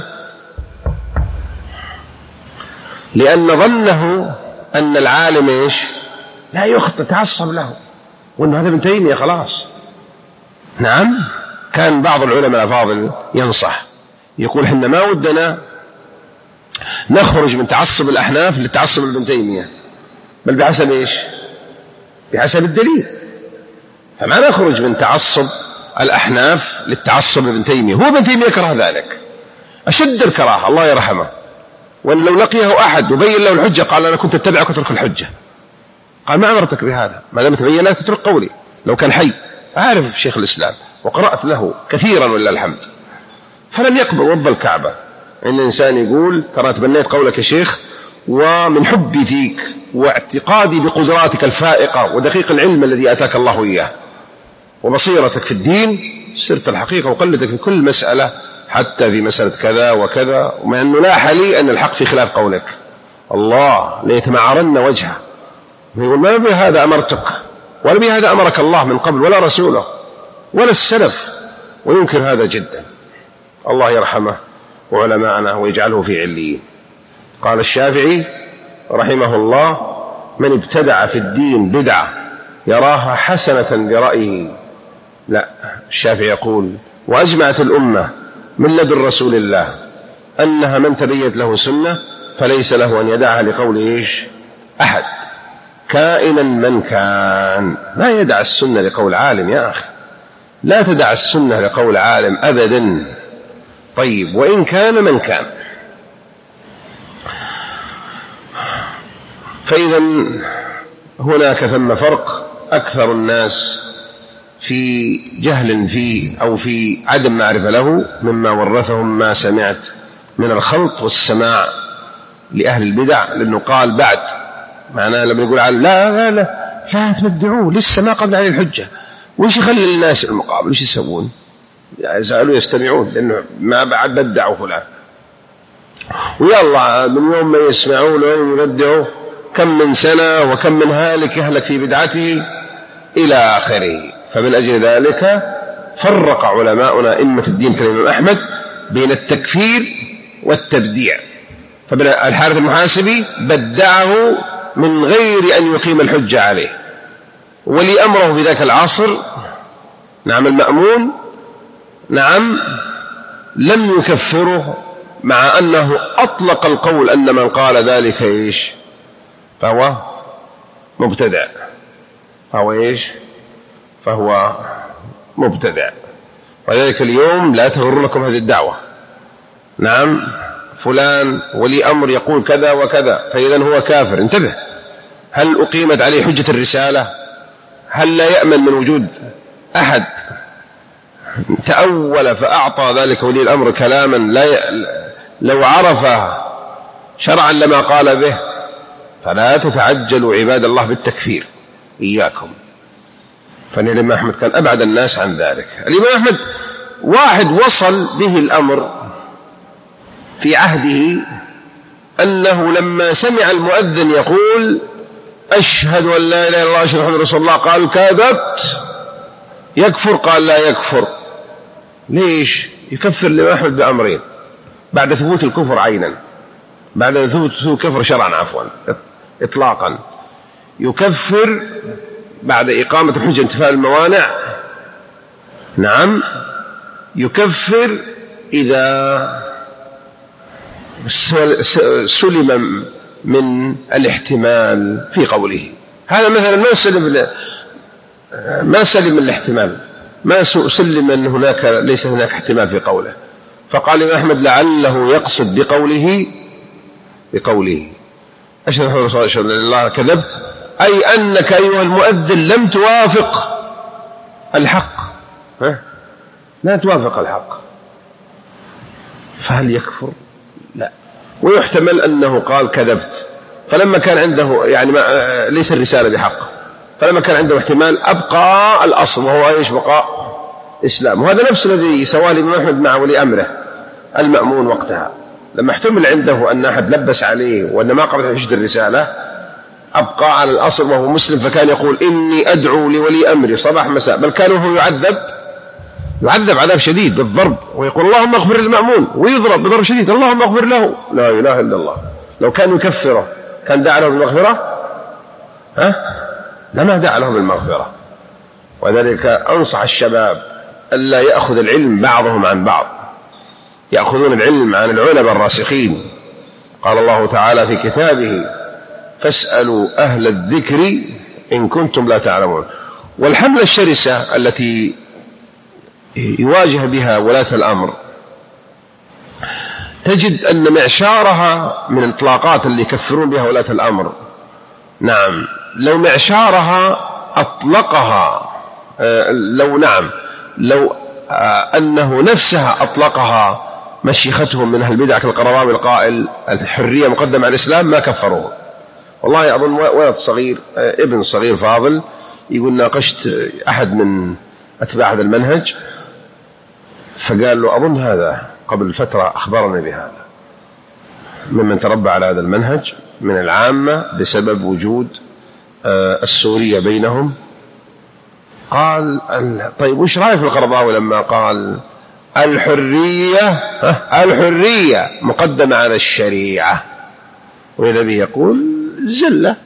ظنه أن العالم إيش لا يخطئ تعصب له وأنه هذا ابن تيمية خلاص. نعم. كان بعض العلماء الفاضل ينصح يقول إحنا ما ودنا نخرج من تعصب الأحناف للتعصب ابن تيمية، بل بحسب إيش؟ بحسب الدليل. فما نخرج من تعصب الأحناف للتعصب ابن تيمية. هو ابن تيمية يكره ذلك أشد الكراهة الله يرحمه، وأن لو لقيه أحد وبين له الحجة قال أنا كنت أتبعك واترك الحجة، قال ما أمرتك بهذا ما دام تبين لك تترك قولي. لو كان حي أعرف شيخ الإسلام وقرأت له كثيرا ولله الحمد، فلم يقبل رب الكعبة إن الإنسان يقول ترى تبنيت قولك يا شيخ ومن حبي فيك واعتقادي بقدراتك الفائقة ودقيق العلم الذي أتاك الله إياه وبصيرتك في الدين سرت الحقيقة وقلدك في كل مسألة حتى في مسألة كذا وكذا، ومع أنه لاح لي أن الحق في خلاف قولك الله ليتمعرن وجهه. يقول ما بهذا أمرتك ولا بهذا أمرك الله من قبل ولا رسوله ولا السلف، وينكر هذا جدا. الله يرحمه وعلماءنا ويجعله في عليين. قال الشافعي رحمه الله من ابتدع في الدين بدعة يراها حسنة برأيه. لا، الشافعي يقول وأجمعت الأمة من لدن رسول الله أنها من تبيت له سنة فليس له أن يدعها لقول إيش أحد كائنا من كان. ما يدع السنة لقول عالم يا أخي، لا تدع السنة لقول عالم أبدا. طيب وإن كان من كان. فإذا هناك ثم فرق أكثر الناس في جهل فيه أو في عدم معرفة له مما ورثهم ما سمعت من الخلط والسماع لأهل البدع. لأنه قال بعد معناه لما يقول عالم لا تبدعوه لسه ما قبل عليه الحجة، وش يخلي الناس المقابل وش يسوون؟ يزعلوا يستمعون لأنه ما بعد بدعوا فلان، ويلا من يوم ما يسمعوا له يبدعوا كم من سنة وكم من هالك يهلك في بدعته إلى آخره. فمن أجل ذلك فرق علماؤنا أئمة الدين كالإمام أحمد بين التكفير والتبديع. فالحارث المحاسبي بدعه من غير أن يقيم الحجة عليه، ولي أمره في ذاك العصر نعم المأمون نعم لم يكفره، مع أنه أطلق القول أن من قال ذلك إيش فهو مبتدع. فهو مبتدع. وذلك اليوم لا تغرنكم هذه الدعوة. نعم فلان ولي أمر يقول كذا وكذا فإذا هو كافر. انتبه، هل أقيمت عليه حجة الرسالة؟ هل لا يأمن من وجود أحد تأول فأعطى ذلك ولي الأمر كلاما لو عرفه شرعا لما قال به؟ فلا تتعجلوا عباد الله بالتكفير إياكم. فالإمام أحمد كان أبعد الناس عن ذلك. الإمام أحمد واحد وصل به الأمر في عهده أنه لما سمع المؤذن يقول أشهد أن لا إله إلا الله أشهد محمد رسول الله قال كذبت يكفر؟ قال لا يكفر. ليش يكفر الإمام أحمد بأمرين بعد ثبوت الكفر عينا، بعد ثبوت الكفر شرعا عفوا إطلاقا. يكفر بعد إقامة الحجة انتفاء الموانع نعم يكفر إذا سلم من الاحتمال في قوله. هذا مثلا ما سلم الاحتمال، ما سلم أن هناك ليس هناك احتمال في قوله، فقال الإمام أحمد لعله يقصد بقوله أشهد أن لا إله إلا الله كذبت، أي أنك أيها المؤذن لم توافق الحق، لا توافق الحق، فهل يكفر؟ لا. ويحتمل أنه قال كذبت، فلما كان عنده يعني ليس الرسالة بحق، فلما كان عنده احتمال أبقى الأصل، وهو إيش؟ بقاء إسلام. وهذا نفس الذي سواه الإمام أحمد مع ولي أمره المأمون وقتها، لما احتمل عنده أن أحد لبس عليه وأن ما قبل حجة الرسالة أبقى على الأصل وهو مسلم، فكان يقول إني أدعو لولي أمري صباح مساء، بل كان هو يعذب عذاب شديد بالضرب، ويقول اللهم اغفر للمأمون، ويضرب بضرب شديد اللهم اغفر له، لا إله إلا الله. لو كان يكفره كان دعا له بالمغفرة؟ لما دعا له بالمغفرة. وذلك أنصح الشباب ألا يأخذ العلم بعضهم عن بعض، يأخذون العلم عن العلماء الراسخين. قال الله تعالى في كتابه فاسألوا أهل الذكر إن كنتم لا تعلمون. والحملة الشرسة التي يواجه بها ولاة الأمر تجد أن معشارها من الإطلاقات اللي يكفرون بها ولاة الأمر، نعم لو معشارها أطلقها، لو أنه نفسها أطلقها مشيختهم من أهل البدع كالقرضاوي القائل الحرية مقدمة على الإسلام ما كفروه. والله أظن ولد صغير، ابن صغير فاضل، يقول ناقشت أحد من أتباع هذا المنهج فقال له أظن هذا قبل فترة أخبرني بهذا ممن تربى على هذا المنهج من العامة بسبب وجود السورية بينهم. قال طيب وش رأيك في القرضاوي لما قال الحرية مقدمة على الشريعة، وإذا به يقول زلة،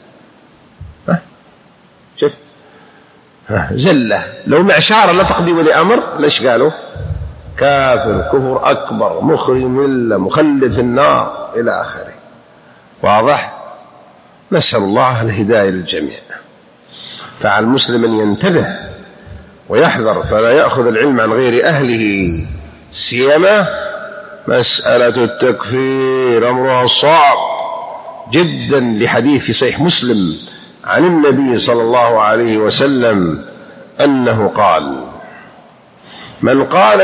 شوف زلة، لو معشار لا تقضي ولي أمر ليش قالوا كافر كفر أكبر مخرج ملة مخلد في النار إلى آخره. واضح؟ نسأل الله الهداية للجميع. فعلى المسلم أن ينتبه ويحذر فلا يأخذ العلم عن غير أهله، سيما مسألة التكفير أمرها صعب جدا، لحديث في صحيح مسلم عن النبي صلى الله عليه وسلم أنه قال من قال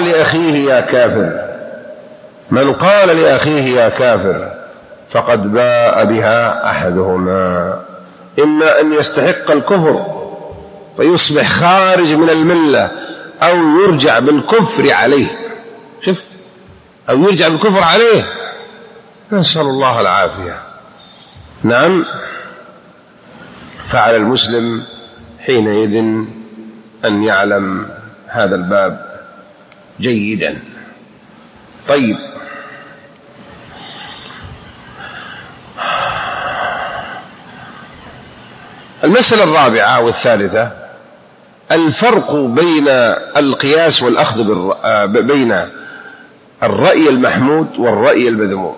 لأخيه يا كافر فقد باء بها أحدهما، إما أن يستحق الكفر فيصبح خارج من الملة، أو يرجع بالكفر عليه، أو يرجع بالكفر عليه، نسأل الله العافية. نعم، فعلى المسلم حينئذ أن يعلم هذا الباب جيدا. طيب، المسألة الرابعة والثالثة الفرق بين القياس والأخذ بين الرأي المحمود والرأي المذموم.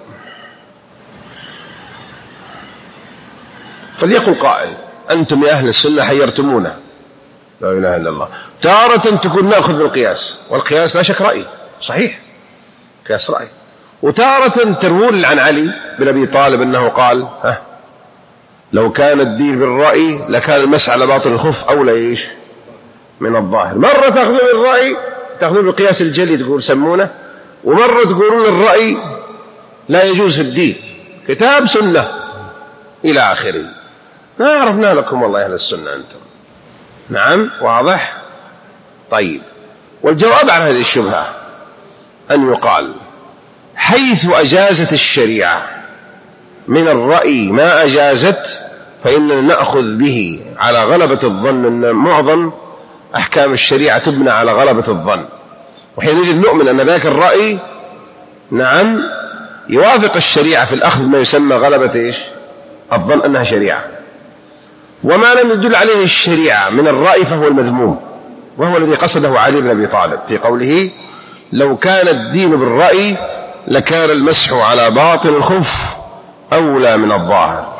فليقل قائل أنتم يا أهل السنة حيرتمونا، لا إله إلا الله، تارة تكون نأخذ بالقياس، والقياس لا شك رأي صحيح، قياس رأي، وتارة تروون عن علي بن أبي طالب أنه قال لو كان الدين بالرأي لكان المسح على باطن الخف أولى إيش من الظاهر. مرة تأخذون الرأي تأخذون بالقياس الجلي تقول سمونه، ومرة تقولون الرأي لا يجوز في الدين، كتاب سنة إلى آخره. ما عرفنا لكم والله أهل السنة أنتم. نعم، واضح؟ طيب، والجواب على هذه الشبهة أن يقال حيث أجازت الشريعة من الرأي ما أجازت فإننا نأخذ به على غلبة الظن، أن معظم أحكام الشريعة تبنى على غلبة الظن، وحينئذ نؤمن أن ذاك الرأي نعم يوافق الشريعة في الأخذ ما يسمى غلبة إيش الظن أنها شريعة. وما لم يدل عليه الشريعة من الرأي فهو المذموم، وهو الذي قصده علي بن أبي طالب في قوله: لو كان الدين بالرأي لكان المسح على باطن الخف أولى من الظاهر.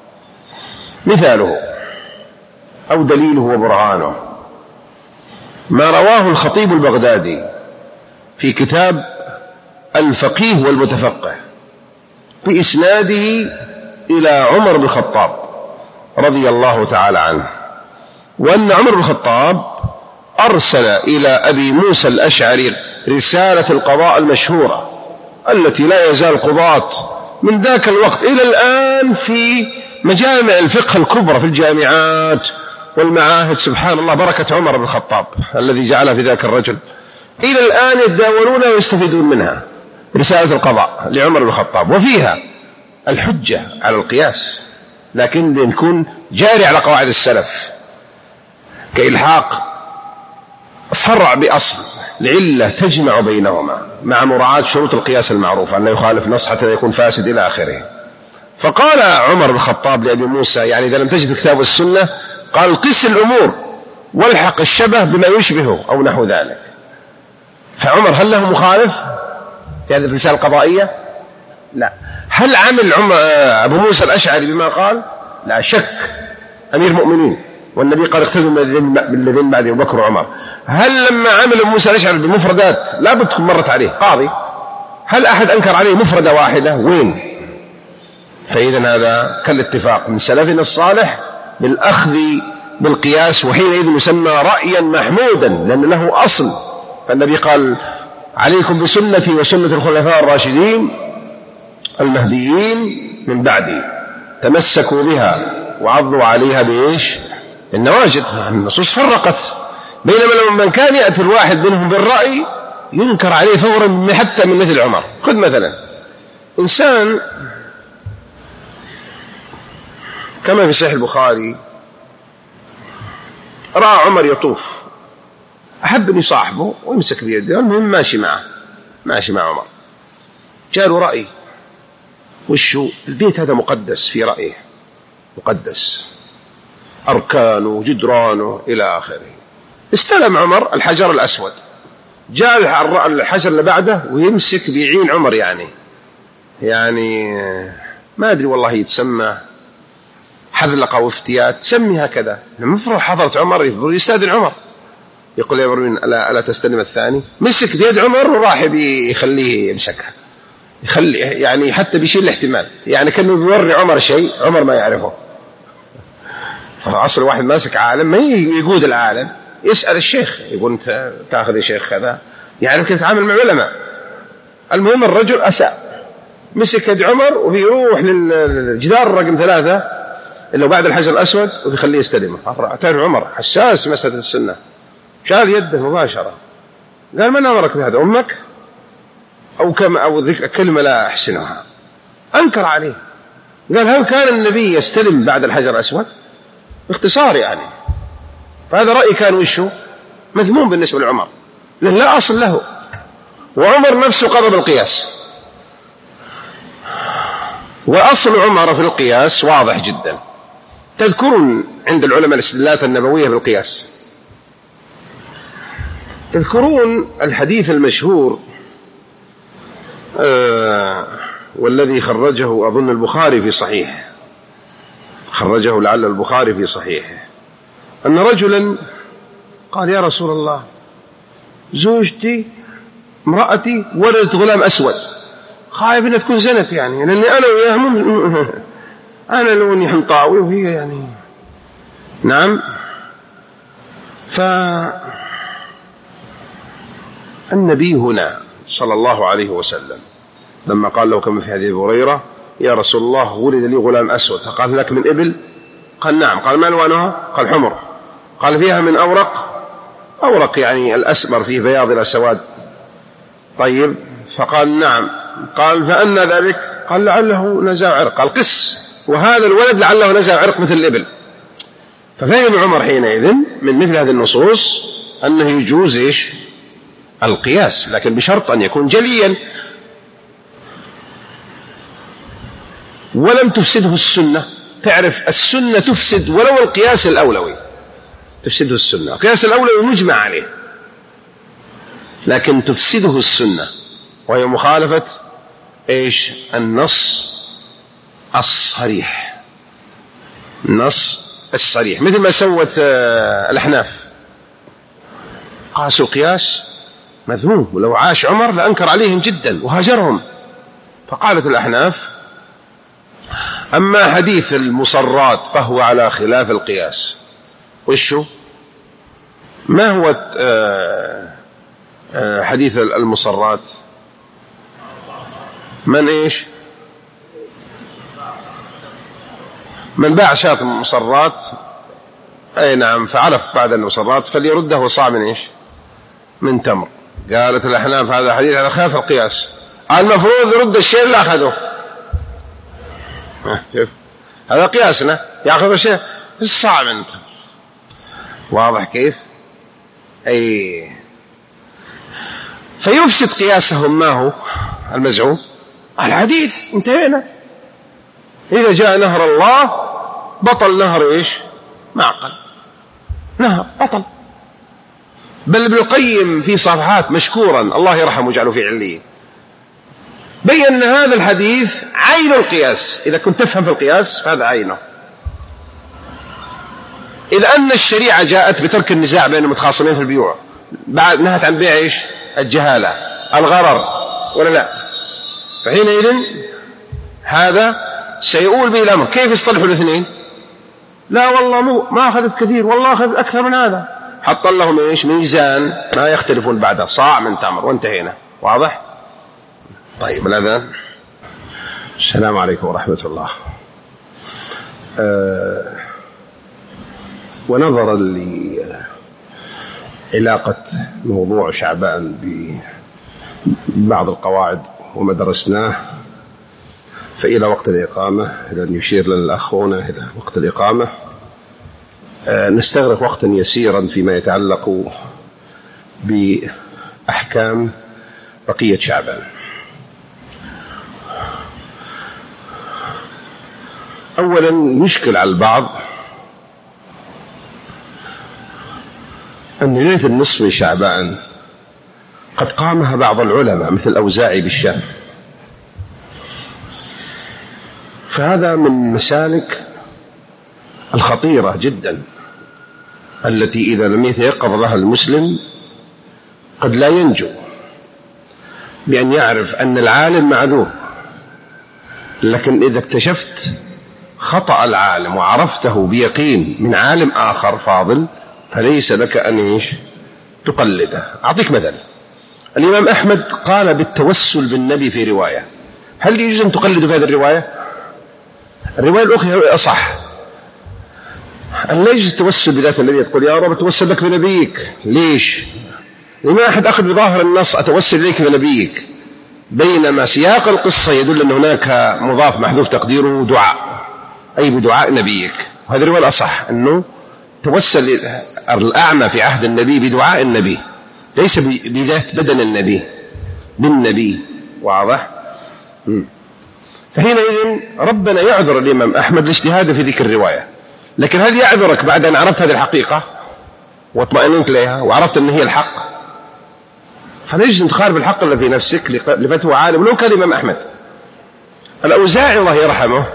مثاله أو دليله وبرهانه ما رواه الخطيب البغدادي في كتاب الفقيه والمتفقه بإسناده إلى عمر بن الخطاب رضي الله تعالى عنه، وأن عمر بن الخطاب أرسل إلى أبي موسى الأشعري رسالة القضاء المشهورة التي لا يزال القضاة من ذاك الوقت إلى الآن في مجامع الفقه الكبرى في الجامعات والمعاهد، سبحان الله، بركة عمر بن الخطاب الذي جعلها في ذاك الرجل، إلى الآن يتداولونها ويستفيدون منها. رسالة القضاء لعمر بن الخطاب وفيها الحجة على القياس، لكن لنكون جاري على قواعد السلف كإلحاق فرع بأصل لعلة تجمع بينهما مع مراعاة شروط القياس المعروفة، أن لا يخالف نص حتى يكون فاسد إلى آخره. فقال عمر بن الخطاب لأبي موسى: يعني إذا لم تجد الكتاب والسنة، قال: قس الأمور والحق الشبه بما يشبهه أو نحو ذلك. فعمر هل له مخالف في هذه الرسالة القضائية؟ لا. هل عمل أبو موسى الأشعري بما قال؟ لا شك، أمير المؤمنين، والنبي قال: اقتدوا بالذين بعد أبو بكر وعمر. هل لما عمل أبو موسى الأشعري بمفردات لابد تكون مرت عليه قاضي، هل أحد أنكر عليه مفردة واحدة؟ وين؟ فإذن هذا كالاتفاق من سلفنا الصالح بالأخذ بالقياس، وحينئذ يسمى رأيا محمودا لأن له أصل. فالنبي قال: عليكم بسنتي وسنة الخلفاء الراشدين المهديين من بعدي، تمسكوا بها وعضوا عليها بإيش؟ النواجذ. النصوص فرقت، بينما من كان يأتي الواحد منهم بالرأي ينكر عليه فورا حتى من مثل عمر. خذ مثلا إنسان كما في صحيح البخاري، رأى عمر يطوف، أحب أن يصاحبه ويمسك بيده، المهم ماشي مع عمر، جاء له رأي: وشو البيت هذا مقدس، في رأيه مقدس، أركانه جدرانه إلى آخره. استلم عمر الحجر الأسود، جاء الحجر اللي بعده ويمسك بيعين عمر، يعني ما أدري والله يتسمى حذلقة وافتيات، سمي هكذا. المفروض حضرة عمر يستأذن عمر، يقول: يا مرمين ألا تستلم الثاني؟ مسك بيد عمر وراح يخليه يمسكها، يخلي يعني حتى بيشيل الاحتمال، يعني كأنه بيوري عمر شيء عمر ما يعرفه. فأصل واحد ماسك عالم ما يقود العالم، يسأل الشيخ، يقول: أنت تأخذ يا شيخ كذا، يعرف كيف يتعامل مع علماء. المهم الرجل أساء، مسك يد عمر ويروح للجدار رقم 3 اللي بعد الحجر الأسود ويخليه يستلمه. تعرف عمر حساس مسألة السنة، شال يده مباشرة، قال: من أمرك بهذا، أمك أو كلمة لا أحسنها؟ أنكر عليه، قال: هل كان النبي يستلم بعد الحجر الأسود؟ باختصار يعني. فهذا رأي كان وشه مذموم بالنسبة لعمر، لأن لا أصل له، وعمر نفسه قضى بالقياس، وأصل عمر في القياس واضح جدا. تذكرون عند العلماء الاستدلالات النبوية بالقياس، تذكرون الحديث المشهور والذي خرجه أظن البخاري في صحيح، خرجه لعل البخاري في صحيحه، أن رجلا قال: يا رسول الله، زوجتي امرأتي ولدت غلام أسود، خايف أن تكون زنت، يعني لأني أنا وياها أنا لوني حنطاوي وهي يعني نعم. فالنبي هنا صلى الله عليه وسلم لما قال له كما في حديث أبي هريرة: يا رسول الله، ولد لي غلام أسود، فقال: لك من إبل؟ قال: نعم. قال: ما ألوانها؟ قال: حمر. قال: فيها من أورق يعني الأسمر فيه بياض إلى سواد. طيب. فقال: نعم. قال: فأنى ذلك؟ قال: لعله نزاع عرق. قال: قس، وهذا الولد لعله نزاع عرق مثل الإبل. ففهم عمر حينئذ من مثل هذه النصوص أنه يجوز إيش؟ القياس، لكن بشرط أن يكون جليا ولم تفسده السنة. تعرف السنة تفسد ولو القياس الأولوي، تفسده السنة. القياس الأول مجمع عليه لكن تفسده السنة، وهي مخالفة إيش؟ النص الصريح. النص الصريح مثل ما سوت الأحناف، قاسوا قياس مذموم، ولو عاش عمر لأنكر عليهم جدا وهاجرهم. فقالت الأحناف: أما حديث المصرات فهو على خلاف القياس. وشو؟ ما هو حديث المصرات؟ من إيش؟ من باع شاة المصرات، أي نعم، فعرف بعد المصرات فليرده صاع من إيش؟ من تمر. قالت الأحناف: هذا حديث على خلاف القياس، المفروض يرد الشيء اللي أخذه. كيف؟ هذا قياسنا، يأخذ الشيء الصاع من تمر. واضح كيف؟ أي فيفسد قياسهم. ما هو المزعوم؟ الحديث. انتهينا. إذا جاء نهر الله بطل نهر إيش؟ معقل، نهر بطل. بل ابن القيم في صفحات مشكورا الله يرحمه ويجعله في عليين بين أن هذا الحديث عين القياس. إذا كنت تفهم في القياس فهذا عينه. إذا أن الشريعة جاءت بترك النزاع بين المتخاصمين في البيوع، بعد نهت عن بيع إيش؟ الجهالة، الغرر، ولا لا؟ فحينئذ هذا سيؤول به الأمر. كيف يصطلحوا الاثنين؟ لا والله ما أخذت كثير، والله أخذ أكثر من هذا. حط لهم إيش؟ ميزان ما يختلفون بعده، صاع من تمر، وانتهينا. واضح؟ طيب الأذان. السلام عليكم ورحمة الله. ونظرا لعلاقة موضوع شعبان ببعض القواعد وما درسناه، فإلى وقت الإقامة، إذا يشير لنا الأخونا إلى وقت الإقامة، نستغرق وقتا يسيرا فيما يتعلق بأحكام بقية شعبان. أولا يشكل على البعض أن ليلة النصف من شعبان قد قامها بعض العلماء مثل الأوزاعي بالشام، فهذا من مسالك الخطيرة جدا التي إذا لم يتيقظ لها المسلم قد لا ينجو، بأن يعرف أن العالم معذور، لكن إذا اكتشفت خطأ العالم وعرفته بيقين من عالم آخر فاضل فليس لك أن إيش؟ تقلده. أعطيك مثل. الإمام أحمد قال بالتوسل بالنبي في رواية، هل يجوز أن تقلد في هذه الرواية؟ الرواية الأخرى أصح، أن لا يجوز التوسل بذات النبي، تقول يا رب أتوسل لك بنبيك. ليش؟ لما أحد أخذ بظاهر النص أتوسل إليك بنبيك، بينما سياق القصة يدل أن هناك مضاف محذوف تقديره دعاء، أي بدعاء نبيك. وهذا الرواية الأصح، أنه توسل الأعمى في عهد النبي بدعاء النبي، ليس بذات بدن النبي، بالنبي. واضح؟ فحينئذ ربنا يعذر الإمام أحمد لاجتهاده في ذكر الرواية، لكن هل يعذرك بعد أن عرفت هذه الحقيقة واطمئننت إليها وعرفت أن هي الحق؟ فلا يجوز أن تخالف الحق اللي في نفسك لفتوى عالم ولو كان الإمام أحمد. الأوزاعي الله يرحمه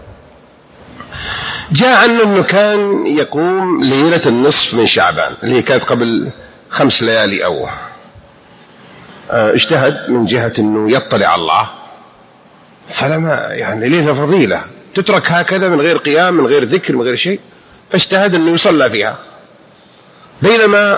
جاء عنه أنه كان يقوم ليلة النصف من شعبان اللي كانت قبل 5 ليالي أو اجتهد من جهة أنه يطلع على الله، فلما يعني ليلة فضيلة تترك هكذا من غير قيام، من غير ذكر، من غير شيء، فاجتهد أنه يصلى فيها، بينما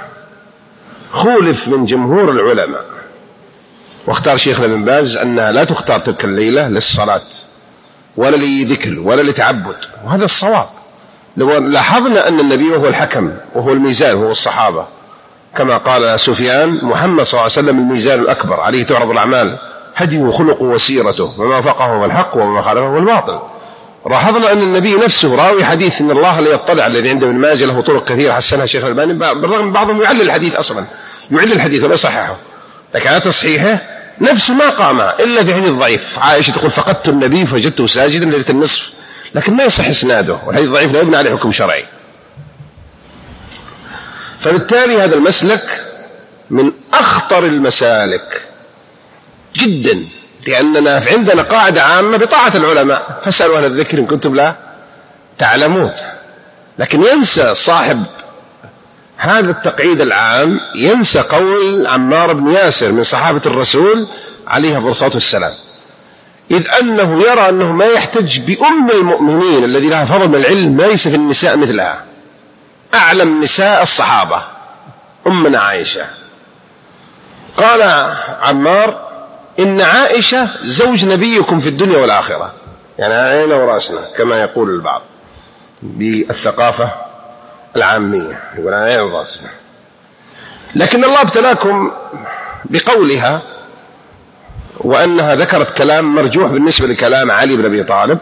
خولف من جمهور العلماء واختار شيخنا ابن باز أنها لا تختار تلك الليلة للصلاة ولا لذكر ولا لتعبد، وهذا الصواب. لو لاحظنا أن النبي وهو الحكم وهو الميزان وهو الصحابة، كما قال سفيان محمد صلى الله عليه وسلم الميزان الأكبر عليه تعرض الأعمال، هديه خلقه وسيرته، وما وافقه هو الحق وما خالفه هو الباطل. لاحظنا أن النبي نفسه راوي حديث إن الله لا يطلع، الذي عنده ابن ماجه له طرق كثيرة حسنها شيخ الألباني، بالرغم من بعضهم يعلل الحديث، أصلا يعلل الحديث ولا يصححه، لكن على تصحيحه نفسه ما قام إلا في حديث ضعيف. عائشة تقول فقدت النبي فوجدته ساجدا ليلة النصف، لكن ما يصح إسناده، والحديث ضعيف لا يبنى عليه حكم شرعي. فبالتالي هذا المسلك من أخطر المسالك جدا، لأننا عندنا قاعدة عامة بطاعة العلماء، فاسألوا أهل الذكر إن كنتم لا تعلمون. لكن ينسى صاحب هذا التقعيد العام، ينسى قول عمار بن ياسر من صحابة الرسول عليه الصلاة والسلام، إذ أنه يرى أنه ما يحتج بأم المؤمنين الذي لها فضل من العلم، ليس في النساء مثلها. أعلم نساء الصحابة أمنا عائشة. قال عمار: إن عائشة زوج نبيكم في الدنيا والآخرة، يعني عيننا ورأسنا كما يقول البعض بالثقافة العامية، يقول عيننا ورأسنا. لكن الله ابتلاكم بقولها، وأنها ذكرت كلام مرجوح بالنسبة لكلام علي بن أبي طالب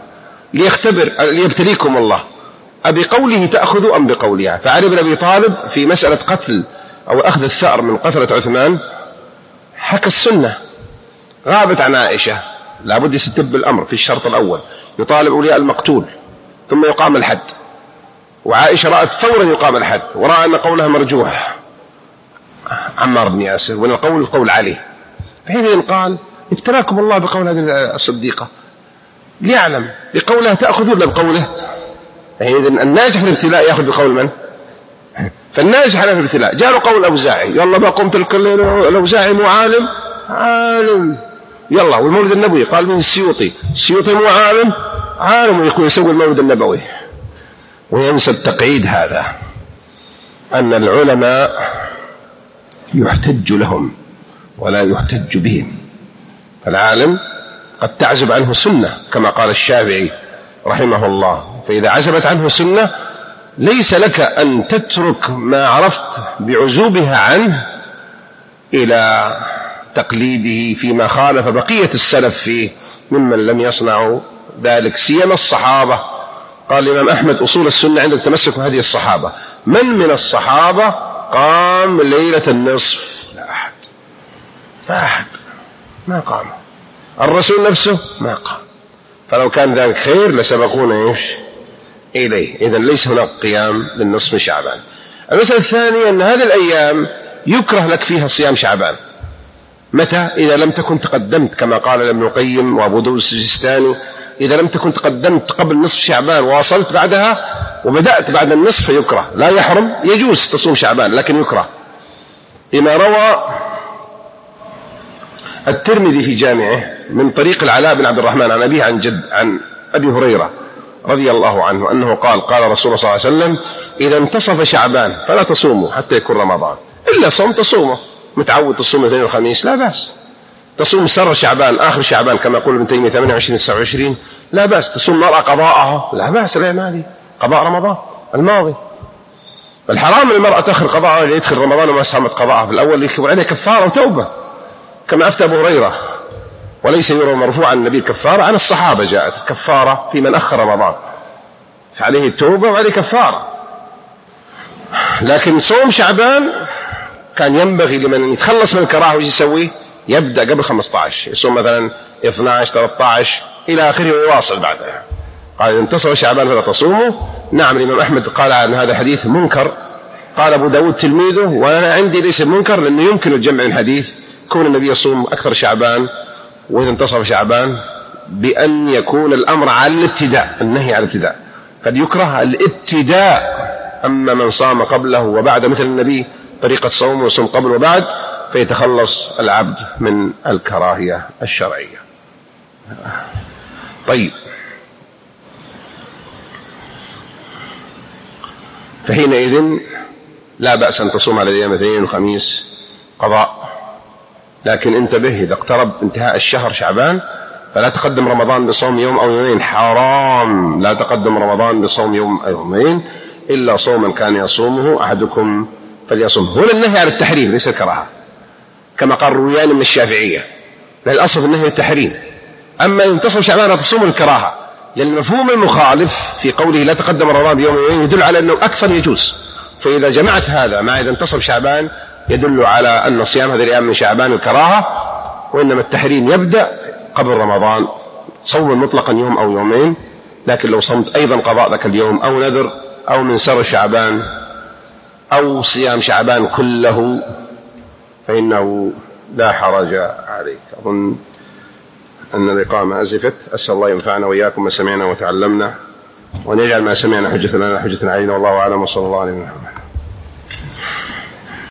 ليبتليكم الله، أبقوله تأخذوا أم بقولها؟ فعلي بن أبي طالب في مسألة قتل أو أخذ الثأر من قتلة عثمان حكى السنة، غابت عن عائشة، لابد يستتب الأمر في الشرط الأول، يطالب أولياء المقتول ثم يقام الحد، وعائشة رأت فورا يقام الحد، ورأى أن قولها مرجوح عمار بن ياسر، وأن القول عليه. فحينئذ قال: ابتلاكم الله بقول هذه الصديقة ليعلم بقولها تأخذ ولا بقوله؟ حينئذ الناجح في الابتلاء يأخذ بقول من؟ فالناجح على الابتلاء. جاء له قول الأوزاعي: يلا ما قمت الأوزاعي مو عالم، عالم يلا. والمولد النبوي قال من السيوطي مو عالم، عالم، ويكون يسوي المولد النبوي. وينسى التقعيد هذا، أن العلماء يحتج لهم ولا يحتج بهم. العالم قد تعزب عنه سنة كما قال الشافعي رحمه الله، فإذا عزبت عنه سنة ليس لك أن تترك ما عرفت بعزوبها عنه إلى تقليده فيما خالف بقية السلف فيه ممن لم يصنعوا ذلك، سيما الصحابة. قال الإمام أحمد: أصول السنة عند التمسك بهذه الصحابة. من الصحابة قام ليلة النصف؟ لا أحد ما قام. الرسول نفسه ما قام. فلو كان ذلك خير لسبقونا إليه. إذن ليس هناك قيام للنصف من شعبان. المسألة الثانية أن هذه الأيام يكره لك فيها صيام شعبان. متى؟ إذا لم تكن تقدمت، كما قال ابن القيم وأبو داود السجستاني: إذا لم تكن تقدمت قبل نصف شعبان وواصلت بعدها وبدأت بعد النصف فيكره. لا يحرم، يجوز تصوم شعبان لكن يكره. لما روى الترمذي في جامعه من طريق العلاء بن عبد الرحمن عن أبيه عن أبي هريرة رضي الله عنه أنه قال رسول الله صلى الله عليه وسلم: إذا انتصف شعبان فلا تصوموا حتى يكون رمضان، إلا صوم تصومه، متعود تصوم الاثنين والخميس لا بأس. تصوم سر شعبان آخر شعبان كما يقول ابن تيمية 28 29 لا بأس. تصوم مرأة قضاءها لا بأس، الأيام هذه قضاء رمضان الماضي. الحرام المرأة تأخر قضاءها ليدخل رمضان وما صامت قضاءها في الأول، يكتب عليه كفارة وتوبة كما أفتى أبو هريرة. وليس يروى مرفوعا عن النبي الكفارة، عن الصحابة جاءت كفارة في من أخر رمضان، فعليه التوبة وعليه كفارة. لكن صوم شعبان كان ينبغي لمن يتخلص من الكراهة ويجي يسويه يبدأ قبل 15، يصوم مثلا 12 13 إلى آخره ويواصل بعدها. قال: إذا انتصف شعبان فلا تصوموا. نعم، الإمام أحمد قال عن هذا الحديث منكر، قال أبو داود تلميذه، وأنا عندي ليس منكر لأنه يمكن الجمع من حديث كون النبي يصوم أكثر شعبان وإذا انتصف شعبان، بأن يكون الأمر على الابتداء، النهي على الابتداء، قد يكره الابتداء. أما من صام قبله وبعد مثل النبي طريقة صوم وصوم قبل وبعد فيتخلص العبد من الكراهية الشرعية. طيب، فحينئذ لا بأس أن تصوم على الأيام الاثنين والخميس قضاء، لكن انتبه، إذا اقترب انتهاء الشهر شعبان فلا تقدم رمضان بصوم يوم أو يومين، حرام. لا تقدم رمضان بصوم يوم أو يومين إلا صوما كان يصومه أحدكم فليصوم. هنا النهي على التحريم ليس الكراهة، كما قال رويان من الشافعية، للأصل في النهي التحريم. أما إن انتصف شعبان لا تصوم الكراهة، لأن المفهوم المخالف في قوله لا تقدم رمضان بيوم يومين يدل على أنه أكثر يجوز. فإذا جمعت هذا مع إذا انتصف شعبان يدل على أن صيام هذه الأيام من شعبان الكراهة، وإنما التحريم يبدأ قبل رمضان صوم مطلقا يوم أو يومين. لكن لو صمت أيضا قضاء ذاك اليوم أو نذر أو من سر شعبان أو صيام شعبان كله فإنه لا حرج عليك. أظن أن الإقامة أزفت. أسأل الله ينفعنا وإياكم ما سمعنا وتعلمنا، وأن يجعل ما سمعنا حجة لنا حجة علينا، والله أعلم، وصلى الله عليه وسلم.